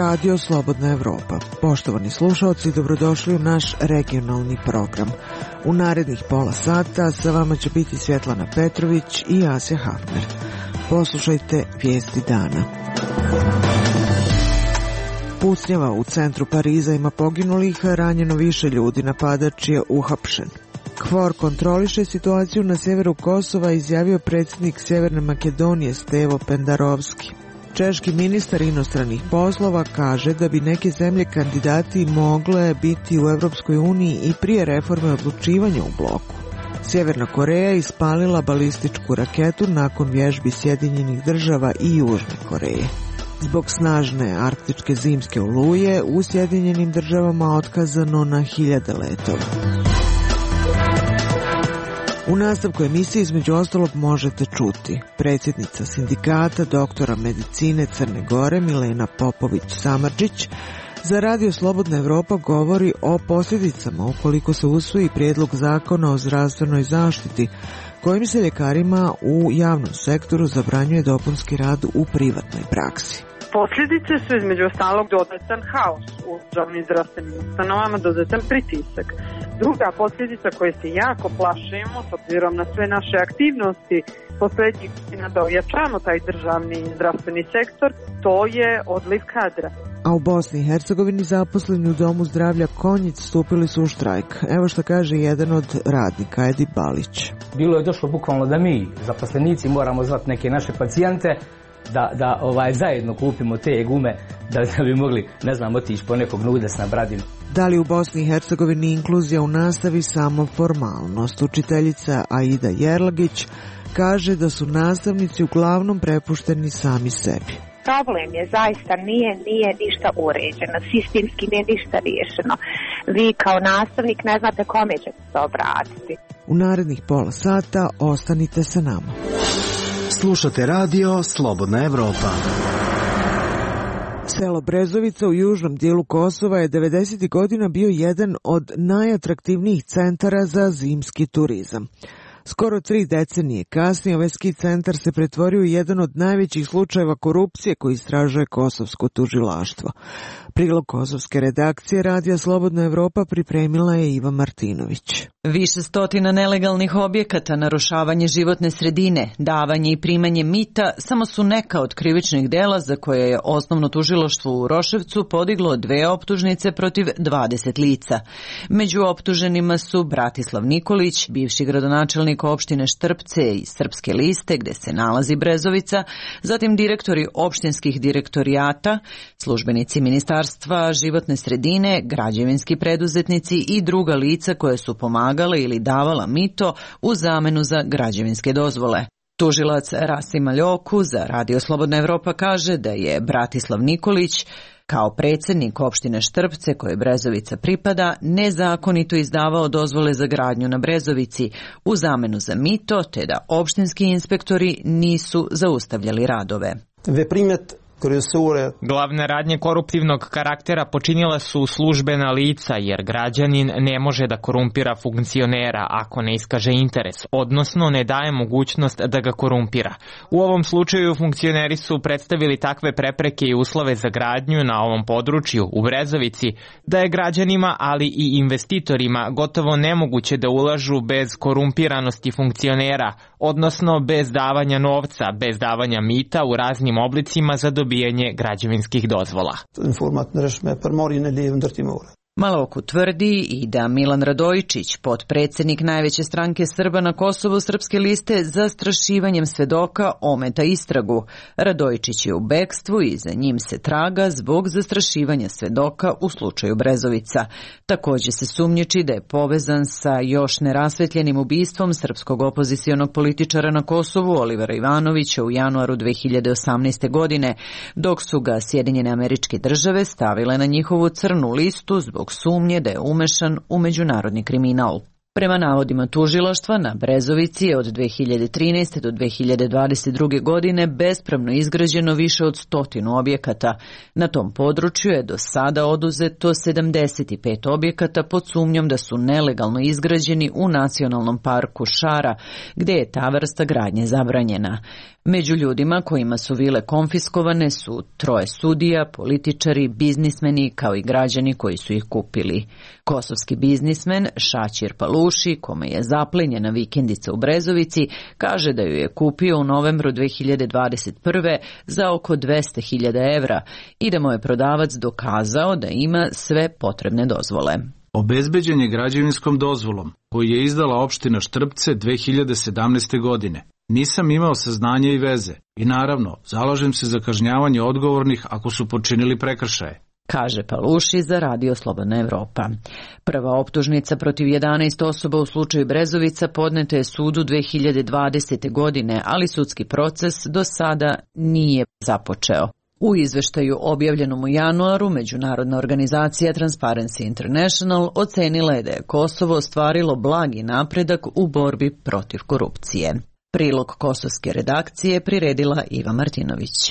Radio Slobodna Evropa. Poštovani slušaoci, dobrodošli u naš regionalni program. U narednih pola sata sa vama će biti Svjetlana Petrović i Asja Hafner. Poslušajte vijesti dana. Pucnjava u centru Pariza, ima poginulih, ranjeno više ljudi, napadač je uhapšen. KFOR kontroliše situaciju na sjeveru Kosova, izjavio predsjednik Sjeverne Makedonije Stevo Pendarovski. Češki ministar inostranih poslova kaže da bi neke zemlje kandidati mogle biti u Europskoj uniji i prije reforme odlučivanja u bloku. Sjeverna Koreja ispalila balističku raketu nakon vježbi Sjedinjenih država i Južne Koreje. Zbog snažne arktičke zimske oluje u Sjedinjenim državama otkazano na 1000 letova. U nastavku emisije između ostalog možete čuti predsjednica sindikata doktora medicine Crne Gore Milena Popović-Samardžić za Radio Slobodna Evropa govori o posljedicama ukoliko se usvoji prijedlog zakona o zdravstvenoj zaštiti kojim se ljekarima u javnom sektoru zabranjuje dopunski rad u privatnoj praksi. Posljedice su između ostalog dodatan haos u državnim zdravstvenim ustanovama, dodatan pritisak. Druga posljedica koje se jako plašimo s obzirom na sve naše aktivnosti posljednjih godina da ojačamo taj državni zdravstveni sektor, to je odliv kadra. A u Bosni i Hercegovini zaposleni u Domu zdravlja Konjic stupili su u štrajk. Evo što kaže jedan od radnika, Edi Balić. Bilo je došlo bukvalno da mi, zaposlenici, moramo zvati neke naše pacijente da zajedno kupimo te gume da bi mogli, otići po nekog nudes na Bradinu. Da li u Bosni i Hercegovini inkluzija u nastavi samo formalnost? Učiteljica Aida Jerlagić kaže da su nastavnici uglavnom prepušteni sami sebi. Problem je zaista nije ništa uređeno, sistemski nije ništa riješeno. Vi kao nastavnik ne znate kome ćete se obratiti. U narednih pola sata ostanite sa nama. Slušate radio Slobodna Evropa. Selo Brezovica u južnom dijelu Kosova je 90. godina bio jedan od najatraktivnijih centara za zimski turizam. Skoro 3 decenije kasnije ovaj ski centar se pretvorio u jedan od najvećih slučajeva korupcije koji istražuje kosovsko tužilaštvo. Prilog kosovske redakcije Radija Slobodna Evropa pripremila je Iva Martinović. Više stotina nelegalnih objekata, narušavanje životne sredine, davanje i primanje mita samo su neka od krivičnih dela za koje je osnovno tužilaštvo u Roševcu podiglo 2 optužnice protiv 20 lica. Među optuženima su Bratislav Nikolić, bivši gradonačelnik opštine Štrpce i Srpske liste gde se nalazi Brezovica, zatim direktori opštinskih direktorijata, službenici Ministarstva životne sredine, građevinski preduzetnici i druga lica koje su pomagale ili davala mito u zamenu za građevinske dozvole. Tužilac Rasim Aljoku za Radio Slobodna Evropa kaže da je Bratislav Nikolić kao predsjednik opštine Štrpce koje Brezovica pripada nezakonito izdavao dozvole za gradnju na Brezovici u zamenu za mito, te da opštinski inspektori nisu zaustavljali radove. Glavne radnje koruptivnog karaktera počinila su službena lica jer građanin ne može da korumpira funkcionera ako ne iskaže interes, odnosno ne daje mogućnost da ga korumpira. U ovom slučaju funkcioneri su predstavili takve prepreke i uslove za gradnju na ovom području u Brezovici da je građanima, ali i investitorima gotovo nemoguće da ulažu bez korumpiranosti funkcionera, odnosno bez davanja novca, bez davanja mita u raznim oblicima za dobijanje građevinskih dozvola. Maloku tvrdi i da Milan Radojičić, potpredsjednik najveće stranke Srba na Kosovu Srpske liste, zastrašivanjem svedoka ometa istragu. Radojičić je u bekstvu i za njim se traga zbog zastrašivanja svedoka u slučaju Brezovica. Također se sumnjiči da je povezan sa još nerasvetljenim ubistvom srpskog opozicionog političara na Kosovu Olivera Ivanovića u januaru 2018. godine, dok su ga Sjedinjene Američke Države stavile na njihovu crnu listu zbog sumnje da je umešan u međunarodni kriminal. Prema navodima tužilaštva, na Brezovici je od 2013. do 2022. godine bespravno izgrađeno više od 100 objekata. Na tom području je do sada oduzeto 75 objekata pod sumnjom da su nelegalno izgrađeni u Nacionalnom parku Šara, gde je ta vrsta gradnje zabranjena. Među ljudima kojima su vile konfiskovane su 3 sudija, političari, biznismeni kao i građani koji su ih kupili. Kosovski biznismen Šaćir Paluši, kome je zaplenjena vikendica u Brezovici, kaže da ju je kupio u novembru 2021. za oko 200.000 evra i da mu je prodavac dokazao da ima sve potrebne dozvole. Obezbeđen je građevinskom dozvolom koju je izdala opština Štrpce 2017. godine. Nisam imao saznanja i veze i naravno zalažem se za kažnjavanje odgovornih ako su počinili prekršaje, kaže Paluši za Radio Slobodna Evropa. Prva optužnica protiv 11 osoba u slučaju Brezovica podneta je sudu 2020. godine, ali sudski proces do sada nije započeo. U izveštaju objavljenom u januaru, međunarodna organizacija Transparency International ocenila je da je Kosovo ostvarilo blagi napredak u borbi protiv korupcije. Prilog kosovske redakcije priredila Iva Martinović.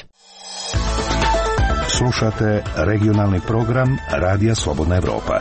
Slušate regionalni program Radija Slobodna Evropa.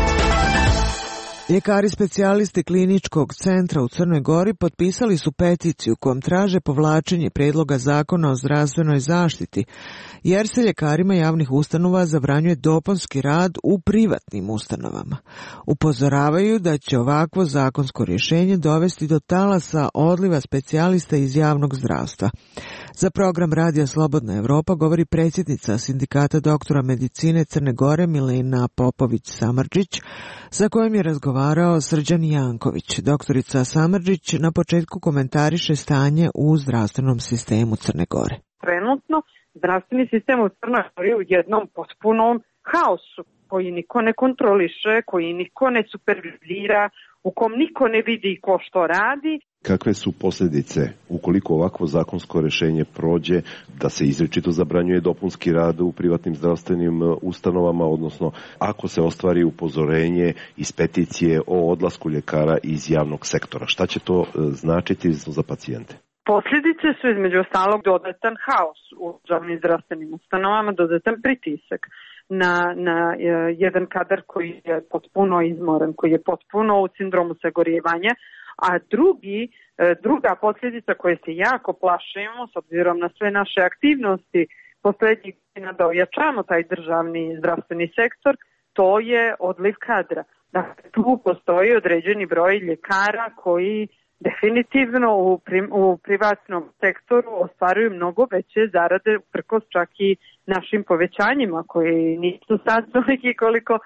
Ljekari specijalisti kliničkog centra u Crnoj Gori potpisali su peticiju kojom traže povlačenje predloga zakona o zdravstvenoj zaštiti, jer se ljekarima javnih ustanova zabranjuje dopunski rad u privatnim ustanovama. Upozoravaju da će ovakvo zakonsko rješenje dovesti do talasa odliva specijalista iz javnog zdravstva. Za program Radija Slobodna Evropa govori predsjednica Sindikata doktora medicine Crne Gore Milena Popović-Samardžić, sa kojom je razgovarao Srđan Janković. Doktorica Samardžić na početku komentariše stanje u zdravstvenom sistemu Crne Gore. Trenutno zdravstveni sistem u Crnoj Gori u jednom potpunom haosu koji niko ne kontroliše, koji niko ne supervizira, u kom niko ne vidi ko što radi. Kakve su posljedice ukoliko ovakvo zakonsko rješenje prođe da se izričito zabranjuje dopunski rad u privatnim zdravstvenim ustanovama, odnosno ako se ostvari upozorenje iz peticije o odlasku ljekara iz javnog sektora? Šta će to značiti za pacijente? Posljedice su između ostalog dodatan haos u državnim zdravstvenim ustanovama, dodatan pritisak na jedan kadar koji je potpuno izmoren, koji je potpuno u sindromu sagorijevanja, a druga posljedica koje se jako plašimo s obzirom na sve naše aktivnosti posljednjih godina da ojačamo taj državni zdravstveni sektor, to je odliv kadra. Dakle, tu postoji određeni broj ljekara koji definitivno u privatnom sektoru ostvaruju mnogo veće zarade uprkos čak i našim povećanjima koji nisu sad toliki koliko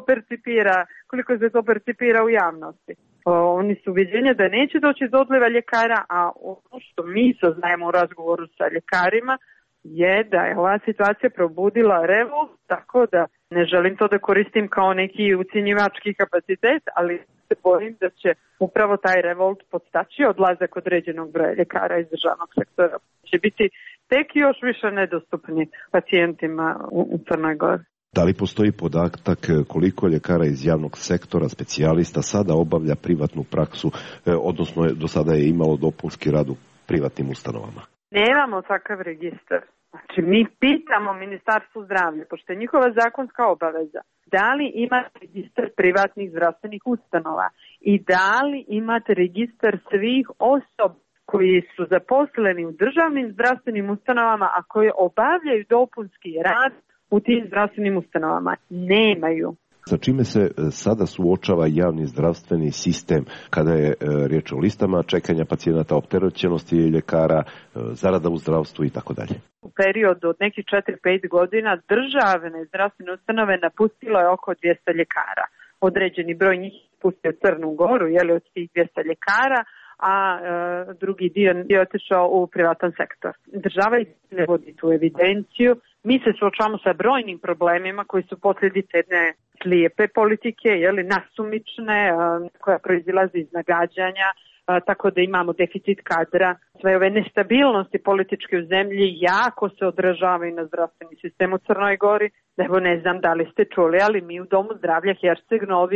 se to percipira u javnosti. Oni su uviđenja da neće doći do odliva ljekara, a ono što mi saznajemo u razgovoru sa ljekarima je da je ova situacija probudila revolt, tako da ne želim to da koristim kao neki ucjenjivački kapacitet, ali se bojim da će upravo taj revolt podstaći odlazak određenog broja ljekara iz državnog sektora. Će biti tek još više nedostupni pacijentima u Crnoj Gori. Da li postoji podatak koliko ljekara iz javnog sektora, specijalista, sada obavlja privatnu praksu, odnosno do sada je imalo dopunski rad u privatnim ustanovama? Nemamo takav registar. Znači, mi pitamo Ministarstvo zdravlja, pošto je njihova zakonska obaveza, da li imate registar privatnih zdravstvenih ustanova i da li imate registar svih osoba koji su zaposleni u državnim zdravstvenim ustanovama, a koji obavljaju dopunski rad u tim zdravstvenim ustanovama. Nemaju. Sa čime se sada suočava javni zdravstveni sistem kada je riječ o listama čekanja pacijenata, opterećenosti ljekara, zarada u zdravstvu i tako dalje? U periodu od nekih 4-5 godina državne zdravstvene ustanove napustilo je oko 200 ljekara. Određeni broj njih pustio Crnu Goru, od tih 200 ljekara, a drugi dio je otišao u privatan sektor. Država ne vodi tu evidenciju. Mi se suočavamo sa brojnim problemima koji su posljedice jedne slijepe politike, nasumične, koja proizilazi iz nagađanja, tako da imamo deficit kadra. Sve ove nestabilnosti političke u zemlji jako se odražavaju na zdravstveni sistem u Crnoj Gori. Evo, ne znam da li ste čuli, ali mi u Domu zdravlja Herceg Novi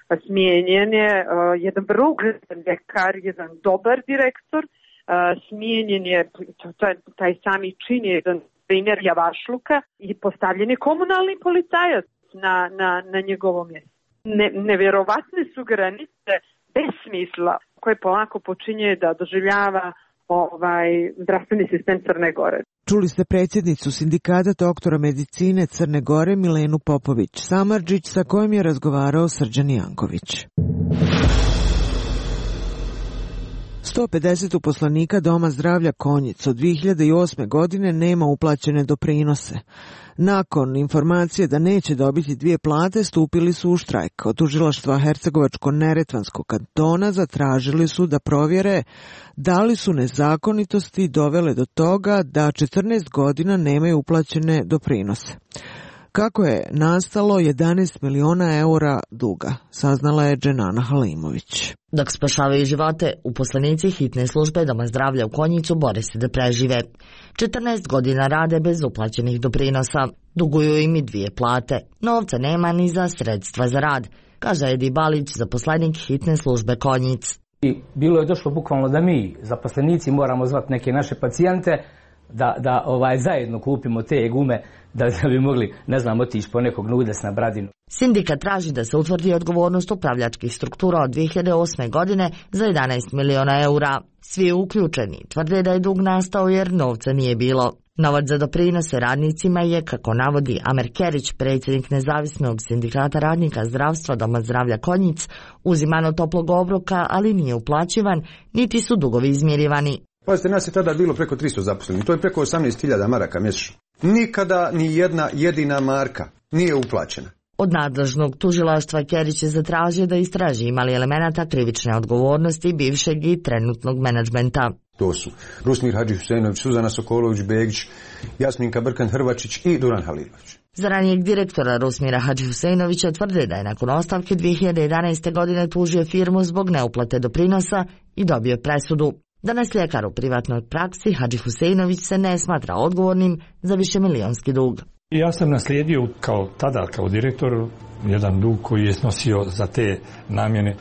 Smijenjen je jedan vrlo ugledan ljekar, jedan dobar direktor, smijenjen je, taj sami čin je jedan primjer javašluka i postavljen je komunalni policajac na njegovo mjesto. Nevjerovatne su granice bez smisla koje polako počinje da doživljava zdravstveni sistem Crne Gore. Čuli ste predsjednicu Sindikata doktora medicine Crne Gore Milenu Popović-Samardžić sa kojom je razgovarao Srđan Janković. 150 uposlenika Doma zdravlja Konjic od 2008. godine nema uplaćene doprinose. Nakon informacije da neće dobiti 2 plate, stupili su u štrajk. Od tužilaštva Hercegovačko-neretvanskog kantona zatražili su da provjere da li su nezakonitosti dovele do toga da 14 godina nemaju uplaćene doprinose. Kako je nastalo 11 miliona eura duga, saznala je Dženana Halimović. Dok spašavaju živote, uposlenici hitne službe Doma zdravlja u Konjicu bore se da prežive. 14 godina rade bez uplaćenih doprinosa. Duguju im i 2 plate. Novca nema ni za sredstva za rad, kaže Edi Balić, zaposlenik hitne službe Konjic. I bilo je došlo bukvalno da mi, zaposlenici, moramo zvati neke naše pacijente da zajedno kupimo te gume da bi mogli, otići po nekog nudes na Bradinu. Sindikat traži da se utvrdi odgovornost upravljačkih struktura od 2008. godine za 11 miliona eura. Svi uključeni tvrde da je dug nastao jer novca nije bilo. Novac za doprinose radnicima je, kako navodi Amer Kerić, predsjednik nezavisnog sindikata radnika zdravstva Doma zdravlja Konjic, uziman od toplog obroka, ali nije uplaćivan, niti su dugovi izmirivani. Pazite, nas je tada bilo preko 300 zaposlenih, to je preko 18.000 maraka mjesečno. Nikada ni jedna jedina marka nije uplaćena. Od nadležnog tužilaštva Kerić je zatražio da istraži imali elemenata krivične odgovornosti bivšeg i trenutnog menadžmenta. To su Rusmir Hadži-Huseinović, Suzana Sokolović-Begić, Jasminka Brkan-Hrvačić i Duran Halilović. Za ranijeg direktora Rusmira Hadži-Huseinovića tvrde da je nakon ostavke 2011. godine tužio firmu zbog neuplate doprinosa i dobio presudu. Danas ljekar u privatnoj praksi Hadži-Huseinović se ne smatra odgovornim za višemilijonski dug. Ja sam naslijedio kao direktor jedan dug koji je snosio za te namjene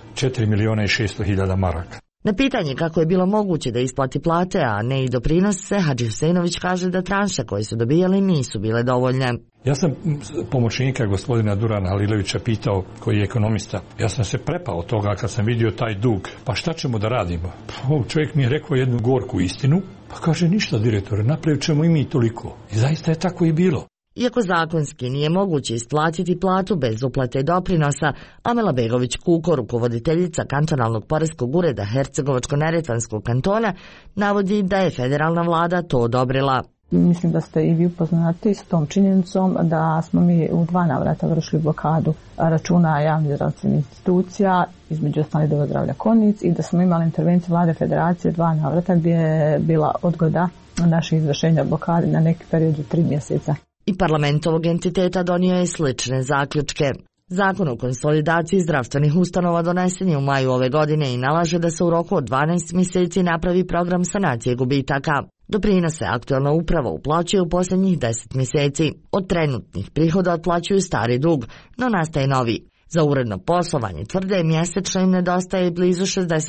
4.600.000 maraka. Na pitanje kako je bilo moguće da isplati plate, a ne i doprinose, Hadži-Huseinović kaže da tranše koje su dobijali nisu bile dovoljne. Ja sam pomoćnika gospodina Durana Halilovića pitao, koji je ekonomista. Ja sam se prepao toga kad sam vidio taj dug. Pa šta ćemo da radimo? Čovjek mi je rekao jednu gorku istinu. Pa kaže, ništa direktore, napravit ćemo i mi toliko. I zaista je tako i bilo. Iako zakonski nije moguće isplatiti platu bez uplate doprinosa, Amela Begović-Kuko, rukovoditeljica kantonalnog poreskog ureda Hercegovačko-neretvanskog kantona, navodi da je federalna vlada to odobrila. Mislim da ste i vi upoznati s tom činjenicom da smo mi u 2 navrata vršili blokadu računa javnih zdravstvenih institucija, između ostalih Doma zdravlja Konjic, i da smo imali intervenciju vlade federacije 2 navrata gdje je bila odgoda naših izvršenja blokade na neki period od 3 mjeseca. I parlament ovog entiteta donio je slične zaključke. Zakon o konsolidaciji zdravstvenih ustanova donesen je u maju ove godine i nalaže da se u roku od 12 mjeseci napravi program sanacije gubitaka. Doprinose aktualna uprava uplaćuje u posljednjih 10 mjeseci. Od trenutnih prihoda otplaćuju stari dug, no nastaje novi. Za uredno poslovanje tvrde mjesečno im nedostaje blizu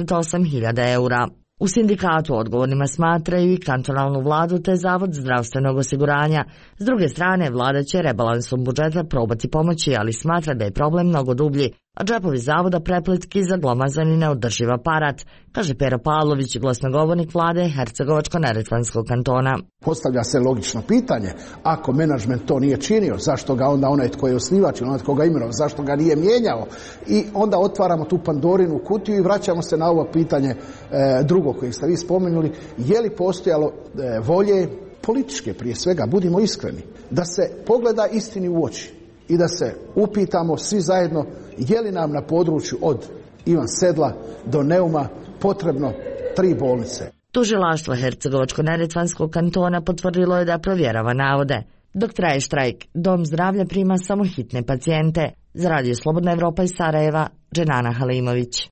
68.000 eura. U sindikatu odgovornima smatraju i kantonalnu vladu te Zavod zdravstvenog osiguranja. S druge strane, vlada će rebalansom budžeta probati pomoći, ali smatra da je problem mnogo dublji, a džepovi zavoda prepletki za glomazan i neodrživ aparat, kaže Pero Pavlović, glasnogovornik vlade Hercegovačko-neretvanskog kantona. Postavlja se logično pitanje, ako menadžment to nije činio, zašto ga onda onaj tko je osnivač ili onaj tko ga imenovao, zašto ga nije mijenjao? I onda otvaramo tu Pandorinu kutiju i vraćamo se na ovo pitanje drugo koje ste vi spomenuli. Je li postojalo volje političke, prije svega, budimo iskreni, da se pogleda istini u oči i da se upitamo svi zajedno je li nam na području od Ivan Sedla do Neuma potrebno 3 bolnice. Tužilaštvo Hercegovačko-neretvanskog kantona potvrdilo je da provjerava navode. Dok traje štrajk, Dom zdravlja prima samo hitne pacijente. Za Radio Slobodna Evropa iz Sarajeva, Dženana Halimović.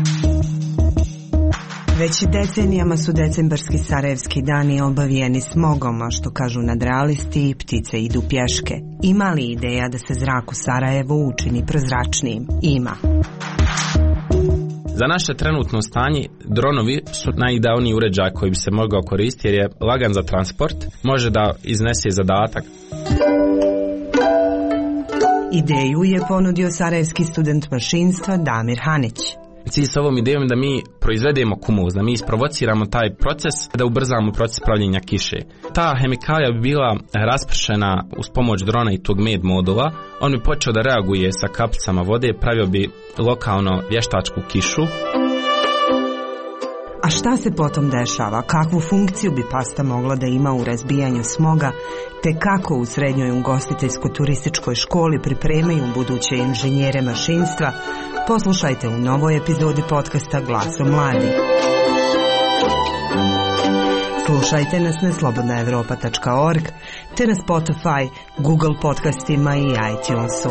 Već decenijama su decembarski sarajevski dani obavijeni smogom, a što kažu nadrealisti, ptice idu pješke. Ima li ideja da se zrak u Sarajevu učini prozračnijim? Ima. Za naše trenutno stanje, dronovi su najidealniji uređaj koji bi se mogao koristiti jer je lagan za transport, može da iznese zadatak. Ideju je ponudio sarajevski student mašinstva Damir Hanić. Cilj s ovom idejom je da mi proizvedemo kumuz, da mi isprovociramo taj proces, da ubrzamo proces pravljenja kiše. Ta hemikalija bi bila raspršena uz pomoć drona i tog med modula. On bi počeo da reaguje sa kapicama vode, pravio bi lokalno vještačku kišu. A šta se potom dešava? Kakvu funkciju bi pasta mogla da ima u razbijanju smoga, te kako u srednjoj ugostiteljsko-turističkoj školi pripremaju buduće inženjere mašinstva? Poslušajte u novoj epizodi podcasta Glaso mladi. Slušajte nas na slobodnaevropa.org te na Spotify, Google podcastima i iTunesu.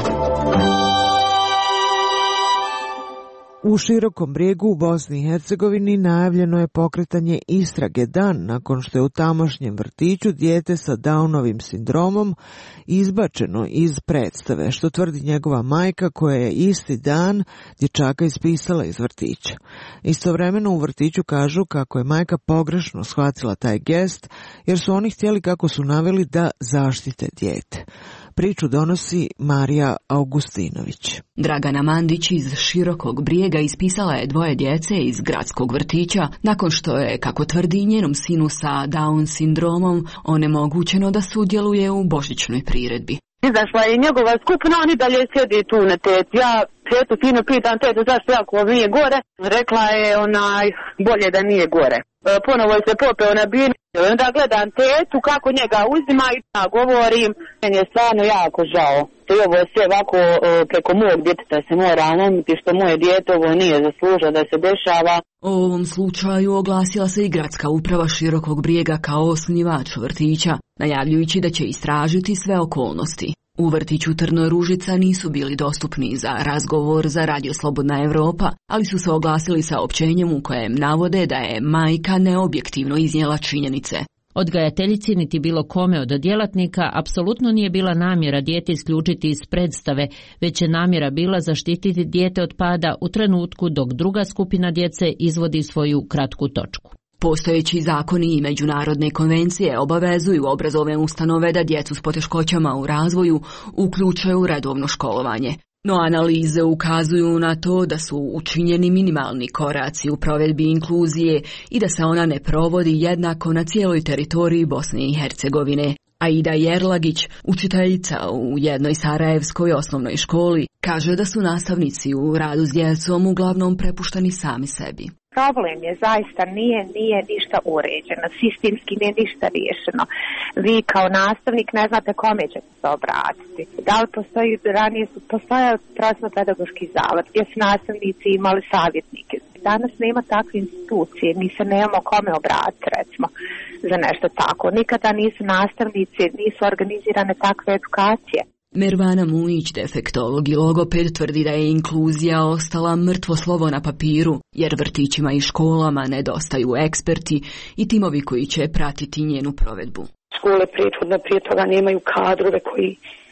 U Širokom Brijegu u Bosni i Hercegovini najavljeno je pokretanje istrage dan nakon što je u tamošnjem vrtiću dijete sa Downovim sindromom izbačeno iz predstave, što tvrdi njegova majka koja je isti dan dječaka ispisala iz vrtića. Istovremeno u vrtiću kažu kako je majka pogrešno shvatila taj gest jer su oni htjeli, kako su naveli, da zaštite dijete. Priču donosi Marija Augustinović. Dragana Mandić iz Širokog Brijega ispisala je dvoje djece iz gradskog vrtića nakon što je, kako tvrdi, njenom sinu sa Down sindromom onemogućeno da sudjeluje u božićnoj priredbi. Izašla je njegova skupina, oni dalje sjedi tu na tetu. Ja tetu fino pitam tetu zašto jako nije gore. Rekla je bolje da nije gore. Ponovo se popeo na binu. Onda gledam tetu kako njega uzima i ja govorim. Meni je stvarno jako žao. I ovo sve ovako preko mog djeteta se mora namiti što moje dijete ovo nije zaslužilo da se dešava. O ovom slučaju oglasila se i gradska uprava Širokog Brijega kao osnivač vrtića, najavljujući da će istražiti sve okolnosti. U vrtiću Trno Ružica nisu bili dostupni za razgovor za Radio Slobodna Evropa, ali su se oglasili saopćenjem u kojem navode da je majka neobjektivno iznijela činjenice. Odgajateljici niti bilo kome od djelatnika apsolutno nije bila namjera dijete isključiti iz predstave, već je namjera bila zaštititi dijete od pada u trenutku dok druga skupina djece izvodi svoju kratku točku. Postojeći zakoni i međunarodne konvencije obavezuju obrazovne ustanove da djecu s poteškoćama u razvoju uključuju u redovno školovanje. No analize ukazuju na to da su učinjeni minimalni koraci u provedbi inkluzije i da se ona ne provodi jednako na cijeloj teritoriji Bosne i Hercegovine. Aida Jerlagić, učiteljica u jednoj sarajevskoj osnovnoj školi, kaže da su nastavnici u radu s djecom uglavnom prepušteni sami sebi. Problem je zaista nije ništa uređeno, sistemski nije ništa riješeno. Vi kao nastavnik ne znate kome ćete se obratiti. Da li postoji, ranije su postojao prosvetno-pedagoški zavod gdje su nastavnici imali savjetnike. Danas nema takve institucije, mi se nemamo kome obratiti recimo za nešto tako. Nikada nisu nastavnici, nisu organizirane takve edukacije. Mervana Mujić, defektolog i logoped, tvrdi da je inkluzija ostala mrtvo slovo na papiru, jer vrtićima i školama nedostaju eksperti i timovi koji će pratiti njenu provedbu. Škole prethodno prije toga nemaju kadrove koji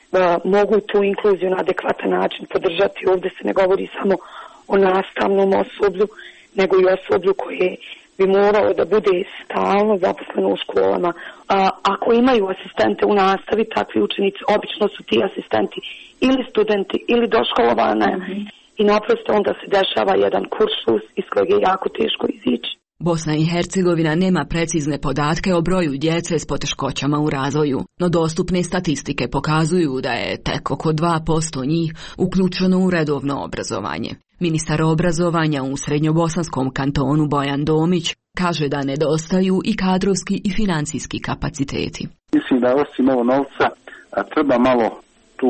mogu tu inkluziju na adekvatan način podržati. Ovdje se ne govori samo o nastavnom osoblju, nego i osoblju koje bi moralo da bude stalno zaposleno u školama. Ako imaju asistente u nastavi, takvi učenici, obično su ti asistenti ili studenti ili doškolovane i naprosto onda se dešava jedan kuršlus iz kojeg je jako teško izići. Bosna i Hercegovina nema precizne podatke o broju djece s poteškoćama u razvoju, no dostupne statistike pokazuju da je tek oko 2% njih uključeno u redovno obrazovanje. Ministar obrazovanja u Srednjobosanskom kantonu Bojan Domić kaže da nedostaju i kadrovski i financijski kapaciteti. Mislim da osim ovo novca treba malo tu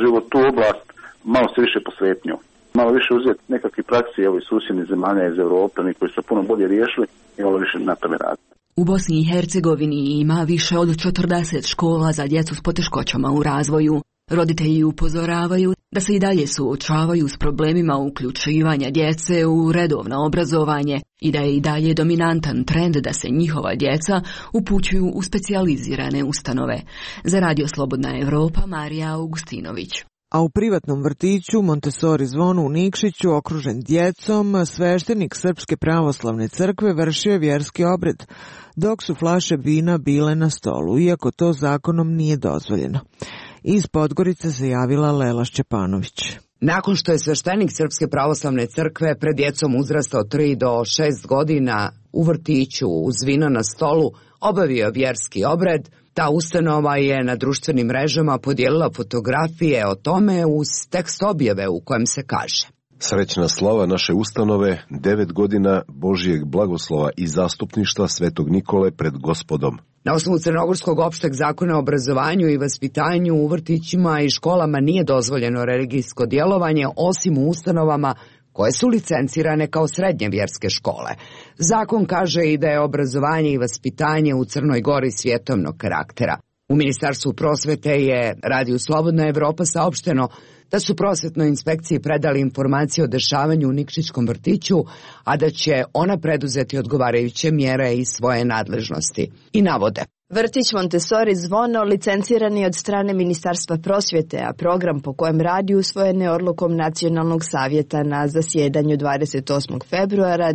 oblast malo se više posvetnju. Malo više uzeti nekakve praksi iz susjednih zemalja iz Europe, koji su puno bolje riješili i malo više na tome raditi. U Bosni i Hercegovini ima više od 40 škola za djecu s poteškoćama u razvoju. Roditelji upozoravaju da se i dalje suočavaju s problemima uključivanja djece u redovno obrazovanje i da je i dalje dominantan trend da se njihova djeca upućuju u specijalizirane ustanove. Za Radio Slobodna Evropa, Marija Augustinović. A u privatnom vrtiću Montessori Zvon u Nikšiću, okružen djecom, sveštenik Srpske pravoslavne crkve vršio je vjerski obred, dok su flaše vina bile na stolu, iako to zakonom nije dozvoljeno. Iz Podgorice se javila Lela Šćepanović. Nakon što je sveštenik Srpske pravoslavne crkve pred djecom uzrasta od 3 do 6 godina u vrtiću uz vino na stolu obavio vjerski obred, ta ustanova je na društvenim mrežama podijelila fotografije o tome uz tekst objave u kojem se kaže: Srećna slava naše ustanove, 9 godina Božijeg blagoslova i zastupništva Svetog Nikole pred Gospodom. Na osnovu Crnogorskog opšteg zakona o obrazovanju i vaspitanju u vrtićima i školama nije dozvoljeno religijsko djelovanje osim u ustanovama koje su licencirane kao srednje vjerske škole. Zakon kaže i da je obrazovanje i vaspitanje u Crnoj Gori svjetovnog karaktera. U Ministarstvu prosvete je Radiju Slobodna Evropa saopšteno da su prosvetnoj inspekciji predali informacije o dešavanju u Nikšićkom vrtiću, a da će ona preduzeti odgovarajuće mjere iz svoje nadležnosti. I navode: Vrtić Montessori Zvono licenciran je od strane Ministarstva prosvjete, a program po kojem radi usvojen je odlukom Nacionalnog savjeta na zasjedanju 28. februara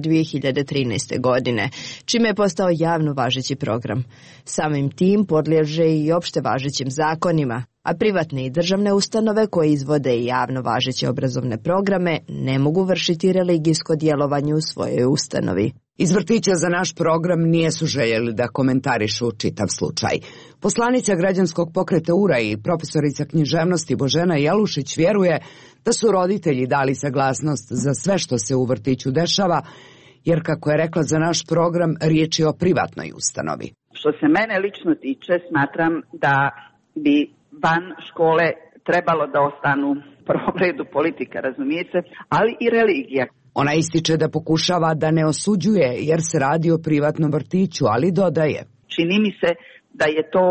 2013. godine, čime je postao javno važeći program. Samim tim podliježe i opšte važećim zakonima, a privatne i državne ustanove koje izvode i javno važeće obrazovne programe ne mogu vršiti religijsko djelovanje u svojoj ustanovi. Iz vrtića za naš program nijesu željeli da komentarišu čitav slučaj. Poslanica građanskog pokreta URA i profesorica književnosti Božena Jelušić vjeruje da su roditelji dali saglasnost za sve što se u vrtiću dešava, jer kako je rekla za naš program, riječ je o privatnoj ustanovi. Što se mene lično tiče, smatram da bi van škole trebalo da ostanu u prvom redu politika, razumijete, ali i religija. Ona ističe da pokušava da ne osuđuje jer se radi o privatnom vrtiću, ali dodaje: Čini mi se da je to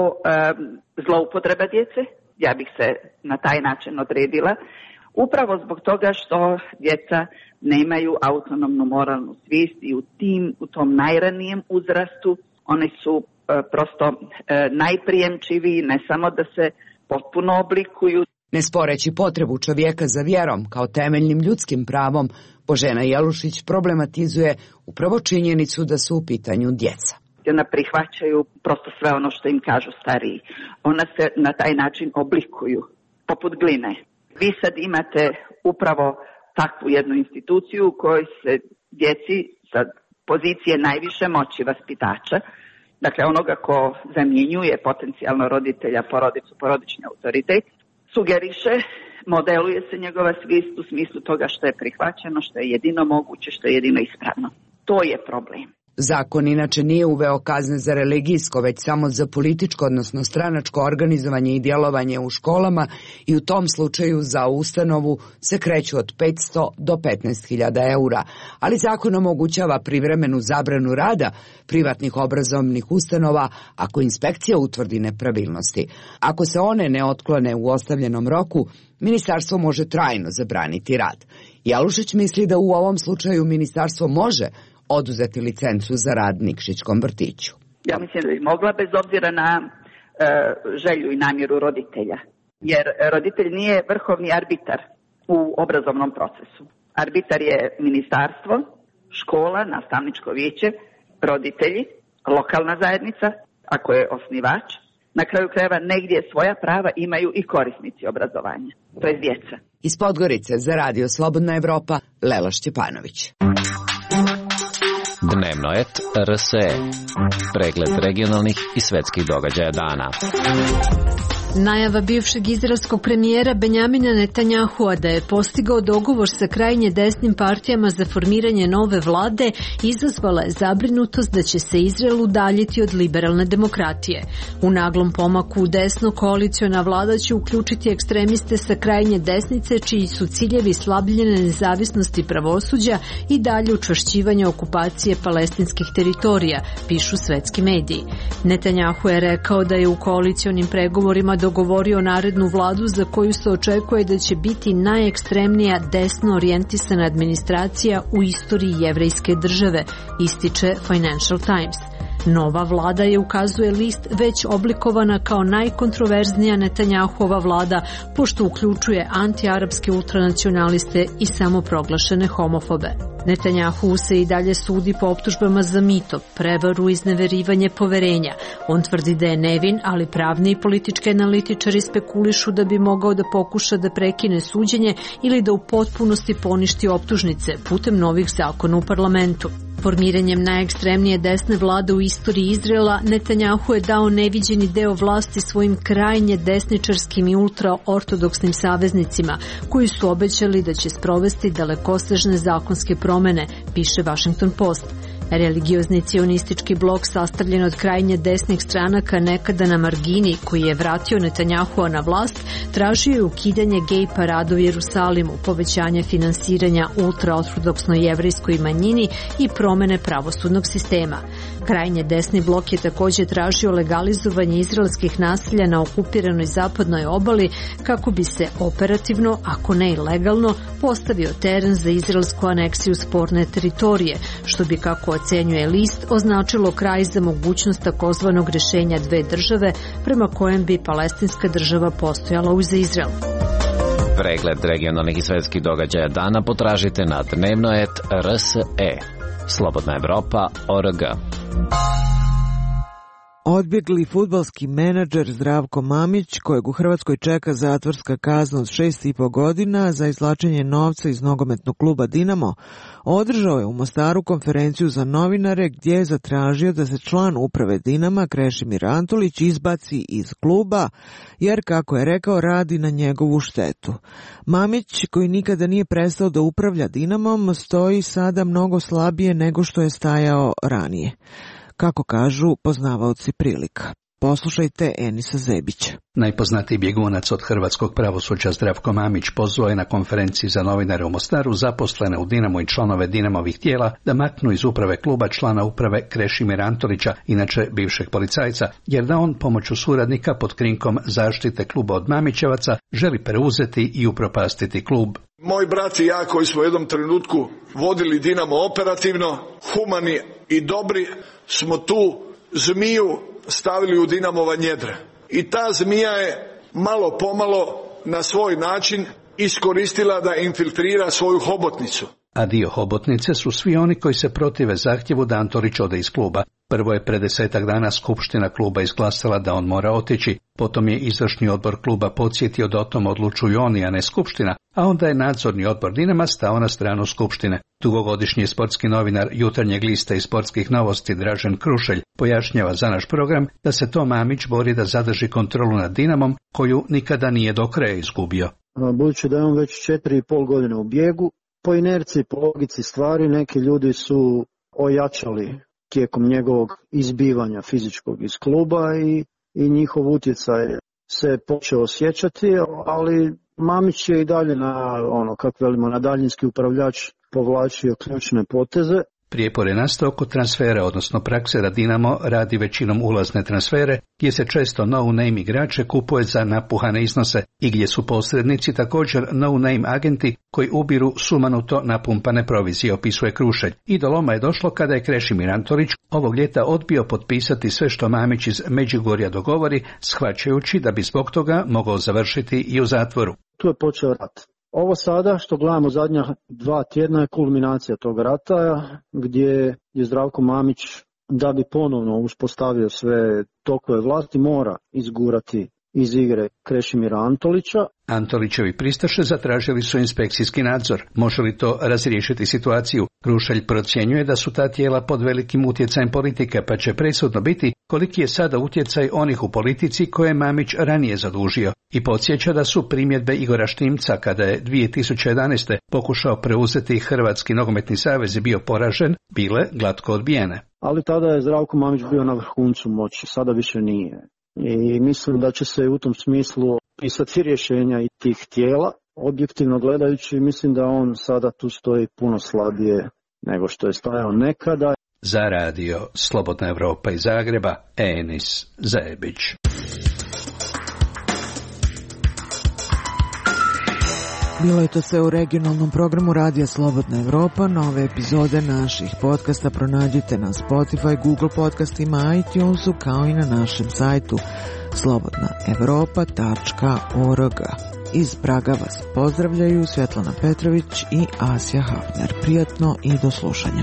zloupotreba djece, ja bih se na taj način odredila, upravo zbog toga što djeca nemaju autonomnu moralnu svijest i u tom najranijem uzrastu one su prosto najprijemčiviji, ne samo da se potpuno oblikuju. Ne sporeći potrebu čovjeka za vjerom kao temeljnim ljudskim pravom, Božena Jelušić problematizuje upravo činjenicu da su u pitanju djeca. Ona prihvaćaju prosto sve ono što im kažu stariji. Ona se na taj način oblikuju, poput gline. Vi sad imate upravo takvu jednu instituciju u kojoj se djeci sa pozicije najviše moći vaspitača, dakle onoga ko zamjenjuje potencijalno roditelja, porodicu, porodični autoritet, sugeriše, modeluje se njegova svijest u smislu toga što je prihvaćeno, što je jedino moguće, što je jedino ispravno. To je problem. Zakon inače nije uveo kazne za religijsko, već samo za političko, odnosno stranačko organizovanje i djelovanje u školama i u tom slučaju za ustanovu se kreću od 500 do 15.000 eura, ali zakon omogućava privremenu zabranu rada privatnih obrazovnih ustanova ako inspekcija utvrdi nepravilnosti. Ako se one ne otklone u ostavljenom roku, ministarstvo može trajno zabraniti rad. Jelušić misli da u ovom slučaju ministarstvo može oduzeti licencu za rad Nikšićkom vrtiću. Ja mislim da bi mogla bez obzira na želju i namjeru roditelja. Jer roditelj nije vrhovni arbitar u obrazovnom procesu. Arbitar je ministarstvo, škola, nastavničko vijeće, roditelji, lokalna zajednica, ako je osnivač. Na kraju krajeva negdje svoja prava imaju i korisnici obrazovanja, to je djeca. Iz Podgorice za Radio Slobodna Evropa, Lela Šćepanović. Dnevno et RSE. Pregled regionalnih i svetskih događaja dana. Najava bivšeg izraelskog premijera Benjamina Netanjahua da je postigao dogovor sa krajnje desnim partijama za formiranje nove vlade izazvala je zabrinutost da će se Izrael udaljiti od liberalne demokratije. U naglom pomaku u desno koaliciona vlada će uključiti ekstremiste sa krajnje desnice čiji su ciljevi slabljenje nezavisnosti pravosuđa i dalje učvršćivanje okupacije palestinskih teritorija, pišu svetski mediji. Netanjahu je rekao da je u koalicionim pregovorima dogovorio narednu vladu za koju se očekuje da će biti najekstremnija desno orijentisana administracija u istoriji jevrejske države, ističe Financial Times. Nova vlada je, ukazuje list, već oblikovana kao najkontroverznija Netanjahova vlada, pošto uključuje antiarapske ultranacionaliste i samoproglašene homofobe. Netanjahu se i dalje sudi po optužbama za mito, prevaru i izneverivanje poverenja. On tvrdi da je nevin, ali pravni i politički analitičari spekulišu da bi mogao da pokuša da prekine suđenje ili da u potpunosti poništi optužnice putem novih zakona u parlamentu. Formiranjem najekstremnije desne vlade u istoriji Izraela, Netanjahu je dao neviđeni deo vlasti svojim krajnje desničarskim i ultraortodoksnim saveznicima, koji su obećali da će sprovesti dalekosežne zakonske promene, piše Washington Post. Religiozni cionistički blok sastavljen od krajnje desnih stranaka nekada na margini, koji je vratio Netanjahua na vlast, tražio je ukidanje gej parada u Jerusalimu, povećanje finansiranja ultraortodoksnoj jevrejskoj manjini i promene pravosudnog sistema. Krajnje desni blok je također tražio legalizovanje izraelskih naselja na okupiranoj zapadnoj obali kako bi se operativno, ako ne i legalno, postavio teren za izraelsku aneksiju sporne teritorije, što bi, kako ocenjuje list, označilo kraj za mogućnost takozvanog rješenja dve države, prema kojem bi palestinska država postojala uz Izrael. Pregled regionalnih i svetskih događaja dana potražite na dnevnoet.rse. Slobodna Evropa.org. Odbjegli fudbalski menadžer Zdravko Mamić, kojeg u Hrvatskoj čeka zatvorska kazna od 6,5 godina za izvlačenje novca iz nogometnog kluba Dinamo, održao je u Mostaru konferenciju za novinare gdje je zatražio da se član uprave Dinama Krešimir Antolić izbaci iz kluba, jer, kako je rekao, radi na njegovu štetu. Mamić, koji nikada nije prestao da upravlja Dinamom, stoji sada mnogo slabije nego što je stajao ranije, kako kažu poznavaoci prilika. Poslušajte Enisa Zebića. Najpoznatiji bjegunac od hrvatskog pravosuđa Zdravko Mamić pozvao je na konferenciji za novinare u Mostaru zaposlene u Dinamo i članove Dinamovih tijela da maknu iz uprave kluba člana uprave Krešimira Antolića, inače bivšeg policajca, jer da on pomoću suradnika pod krinkom zaštite kluba od Mamićevaca želi preuzeti i upropastiti klub. Moj brat i ja, koji smo u jednom trenutku vodili Dinamo operativno, humani i dobri, smo tu zmiju stavili u Dinamova njedra. I ta zmija je malo pomalo na svoj način iskoristila da infiltrira svoju hobotnicu. A dio hobotnice su svi oni koji se protive zahtjevu da Antolić ode iz kluba. Prvo je pred 10 dana skupština kluba izglasala da on mora otići, potom je izvršni odbor kluba podsjetio da o tom odlučuju oni, a ne skupština, a onda je nadzorni odbor Dinama stao na stranu skupštine. Dugogodišnji sportski novinar Jutarnjeg lista i sportskih novosti Dražen Krušelj pojašnjava za naš program da se to Mamić bori da zadrži kontrolu nad Dinamom, koju nikada nije do kraja izgubio. Budući da je on već 4,5 godine u bijegu, po inerciji, po logici stvari, neki ljudi su ojačali tijekom njegovog izbivanja fizičkog iz kluba i njihov utjecaj se počeo osjećati, ali Mamić je i dalje na daljinski upravljač povlačio ključne poteze. Prijepor je nastao oko transfera, odnosno prakse da Dinamo radi većinom ulazne transfere, gdje se često no-name igrače kupuje za napuhane iznose i gdje su posrednici također no-name agenti koji ubiru sumanuto napumpane provizije, opisuje Krušelj. I do loma je došlo kada je Krešimir Antolić ovog ljeta odbio potpisati sve što Mamić iz Međugorja dogovori, shvaćajući da bi zbog toga mogao završiti i u zatvoru. Tu je počeo rat. Ovo sada što gledamo zadnja 2 tjedna je kulminacija tog rata, gdje je Zdravko Mamić, da bi ponovno uspostavio sve tokove vlasti, mora izgurati iz igre Krešimira Antolića. Antolićevi pristaše zatražili su inspekcijski nadzor. Može li to razriješiti situaciju? Krušelj procjenjuje da su ta tijela pod velikim utjecajem politike, pa će presudno biti koliki je sada utjecaj onih u politici koje je Mamić ranije zadužio. I podsjeća da su primjedbe Igora Štimca, kada je 2011. pokušao preuzeti Hrvatski nogometni savez i bio poražen, bile glatko odbijene. Ali tada je Zdravko Mamić bio na vrhuncu moći, sada više nije. I mislim da će se u tom smislu pisati rješenja i tih tijela. Objektivno gledajući, mislim da on sada tu stoji puno slabije nego što je stajao nekada. Za radio Slobodna Evropa iz Zagreba, Enis Zebić. Bilo je to sve u regionalnom programu Radija Slobodna Evropa. Nove epizode naših podcasta pronađite na Spotify, Google podcastima, iTunesu, kao i na našem sajtu slobodnaevropa.org. Iz Praga vas pozdravljaju Svetlana Petrović i Asja Hafner. Prijatno i do slušanja.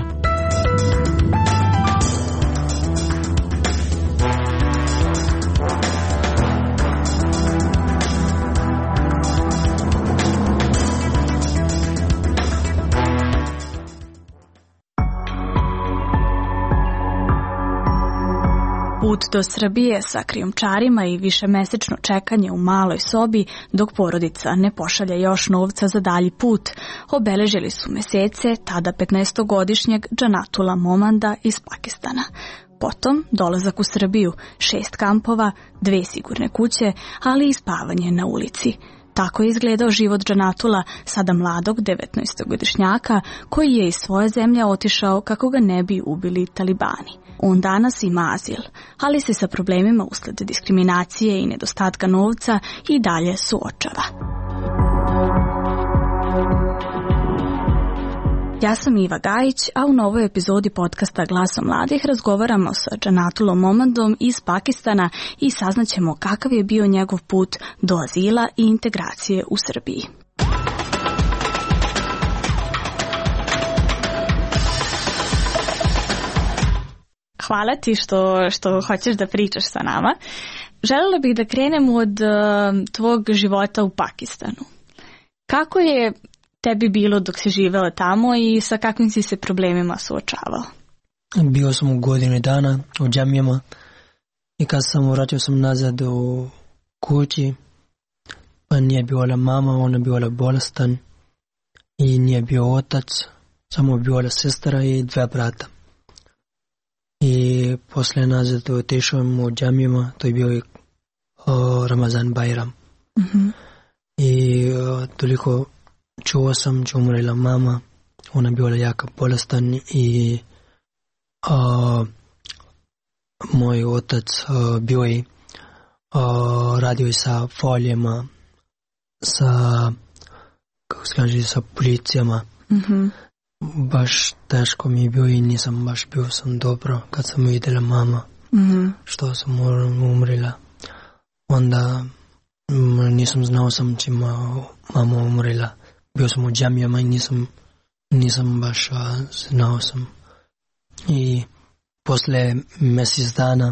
Put do Srbije sa krijumčarima i višemesečno čekanje u maloj sobi dok porodica ne pošalje još novca za dalji put obeležili su mesece tada 15-godišnjeg Džanatula Momanda iz Pakistana. Potom dolazak u Srbiju, 6 kampova, 2 sigurne kuće, ali i spavanje na ulici. Tako je izgledao život Džanatula, sada mladog 19-godišnjaka, koji je iz svoje zemlje otišao kako ga ne bi ubili talibani. On danas ima azil, ali se sa problemima usled diskriminacije i nedostatka novca i dalje suočava. Ja sam Iva Gajić, a u novoj epizodi podcasta Glasom mladih razgovaramo sa Džanatulom Momandom iz Pakistana i saznaćemo kakav je bio njegov put do azila i integracije u Srbiji. Hvala ti što hoćeš da pričaš sa nama. Želela bih da krenem od tvog života u Pakistanu. Kako je tebi bilo dok si živela tamo i sa kakvim si se problemima suočavao? Bio sam u godinu dana u džamijama i kad sam vratio sam nazad u kući, pa nije bila mama, ona bila bolestan i nije bio otac, samo bila sestra i 2 brata. I posle nazad otišao u džamijama, to je bio Ramazan Bajram. Mm-hmm. I toliko čuo sam da umrela mama, ona bila jako bolestan i moj otac bio je radio sa folijama, sa policijama. Mm-hmm. Baš teško mi je bio i nisam baš bio sam dobro kad sam vidjela mama, mm-hmm. što sam umrela. Onda nisam znao sam če mama umrela. Bio sam u džamijama i nisam baš znao sam. I posle mjesec dana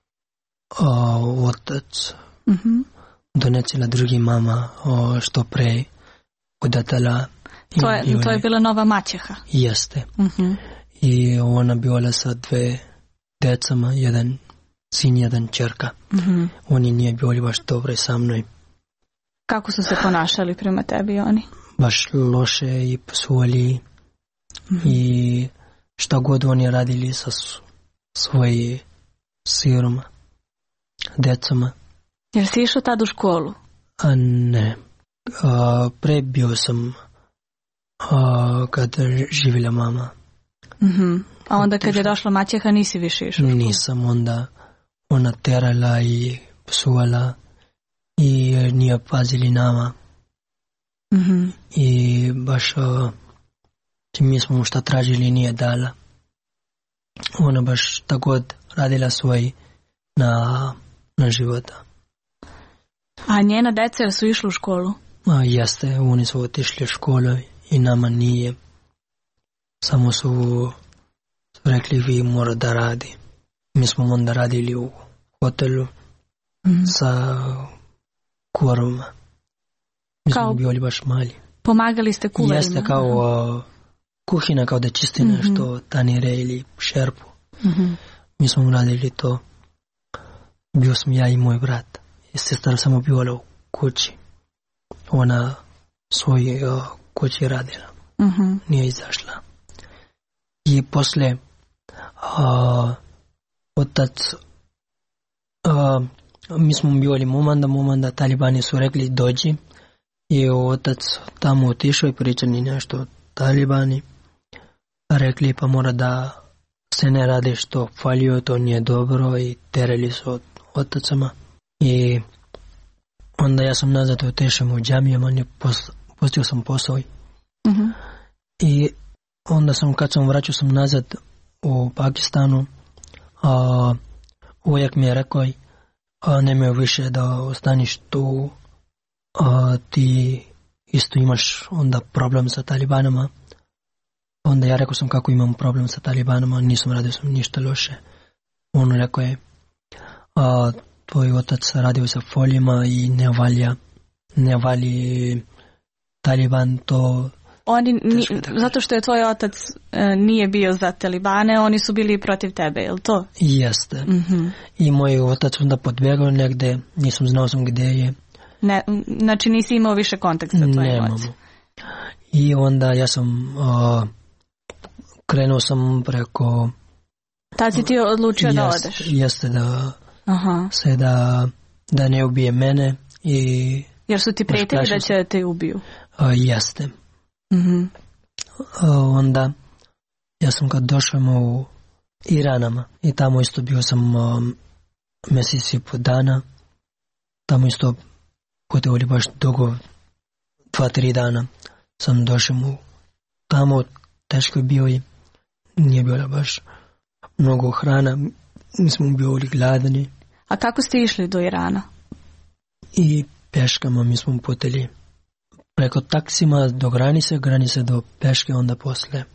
otac mm-hmm. donesila drugi mama što pre udatala. To je bila nova maćeha. Jeste. Mm-hmm. I ona bila sa 2 decama, jedan sin, jedan čerka. Mm-hmm. Oni nije bili baš dobri sa mnom. Kako su se ponašali prema tebi oni? Baš loše i psovali. Mm-hmm. I šta god oni radili sa svojim siroma, decama. Jer si išao tad u školu? Ne. Pre bio sam kad živjela mama. Mm-hmm. A onda kad je došla maćeha nisi više išao? Nisam, onda ona terala i psuvala i nije pazili nama. Mm-hmm. I baš mi smo šta tražili nije dala. Ona baš tako radila svoj na života. A njena deca su išli u školu? Jeste, oni su otišli u školu i nama nije. Samo su rekli vi mora da radi. Mi smo onda radili u hotelu mm-hmm. sa kuvarima. Mi smo bili baš mali. Pomagali ste kuvarima? Jeste, kao kuhina, kao da čisti nešto, mm-hmm. tanire ili šerpu. Mm-hmm. Mi smo radili to. Bio sam ja i moj brat. I sestra samo bila u kući. Ona svoj kući radila. Mm-hmm. Nije izašla. I posle otac mi smo bili Momanda, talibani su rekli dođi i otac tamo otišao i pričali nešto talibani. Rekli pa mora da se ne radi što falio, to nije dobro i terali su od otacama. I onda ja sam nazad otišao u džamijama, Pustio sam posao. I onda kad sam vraćao sam nazad u Pakistanu, uvijek mi je rekao, nemoj više da ostaniš tu, ti isto imaš onda problem sa Talibanama. Onda ja rekao sam kako imam problem sa Talibanama, nisam radio sam ništa loše. On rekao je, tvoj otac radio sa folijama i ne vali Taliban to. Oni, zato što je tvoj otac nije bio za Talibane, oni su bili protiv tebe, je li to? Jeste. I moj otac onda podbjegao negdje, nisam znao sam gdje je. Znači nisi imao više kontakt sa tvojim ocem? I onda ja sam krenuo sam preko... Tad si ti odlučio da odeš? Jeste, da ne ubije mene. Jer su ti prijetili da će te ubiju? Jeste. Onda ja sam kad došao u Iranama i tamo isto bio sam mjesec i po dana. Tamo isto putovali baš dugo, 2-3 dana sam došao tamo, teško je bio i nije bilo baš mnogo hrana, mi smo bili gladni. A kako ste išli do Irana? I peškama mi smo putili preko taksima do granice do peške, onda posle.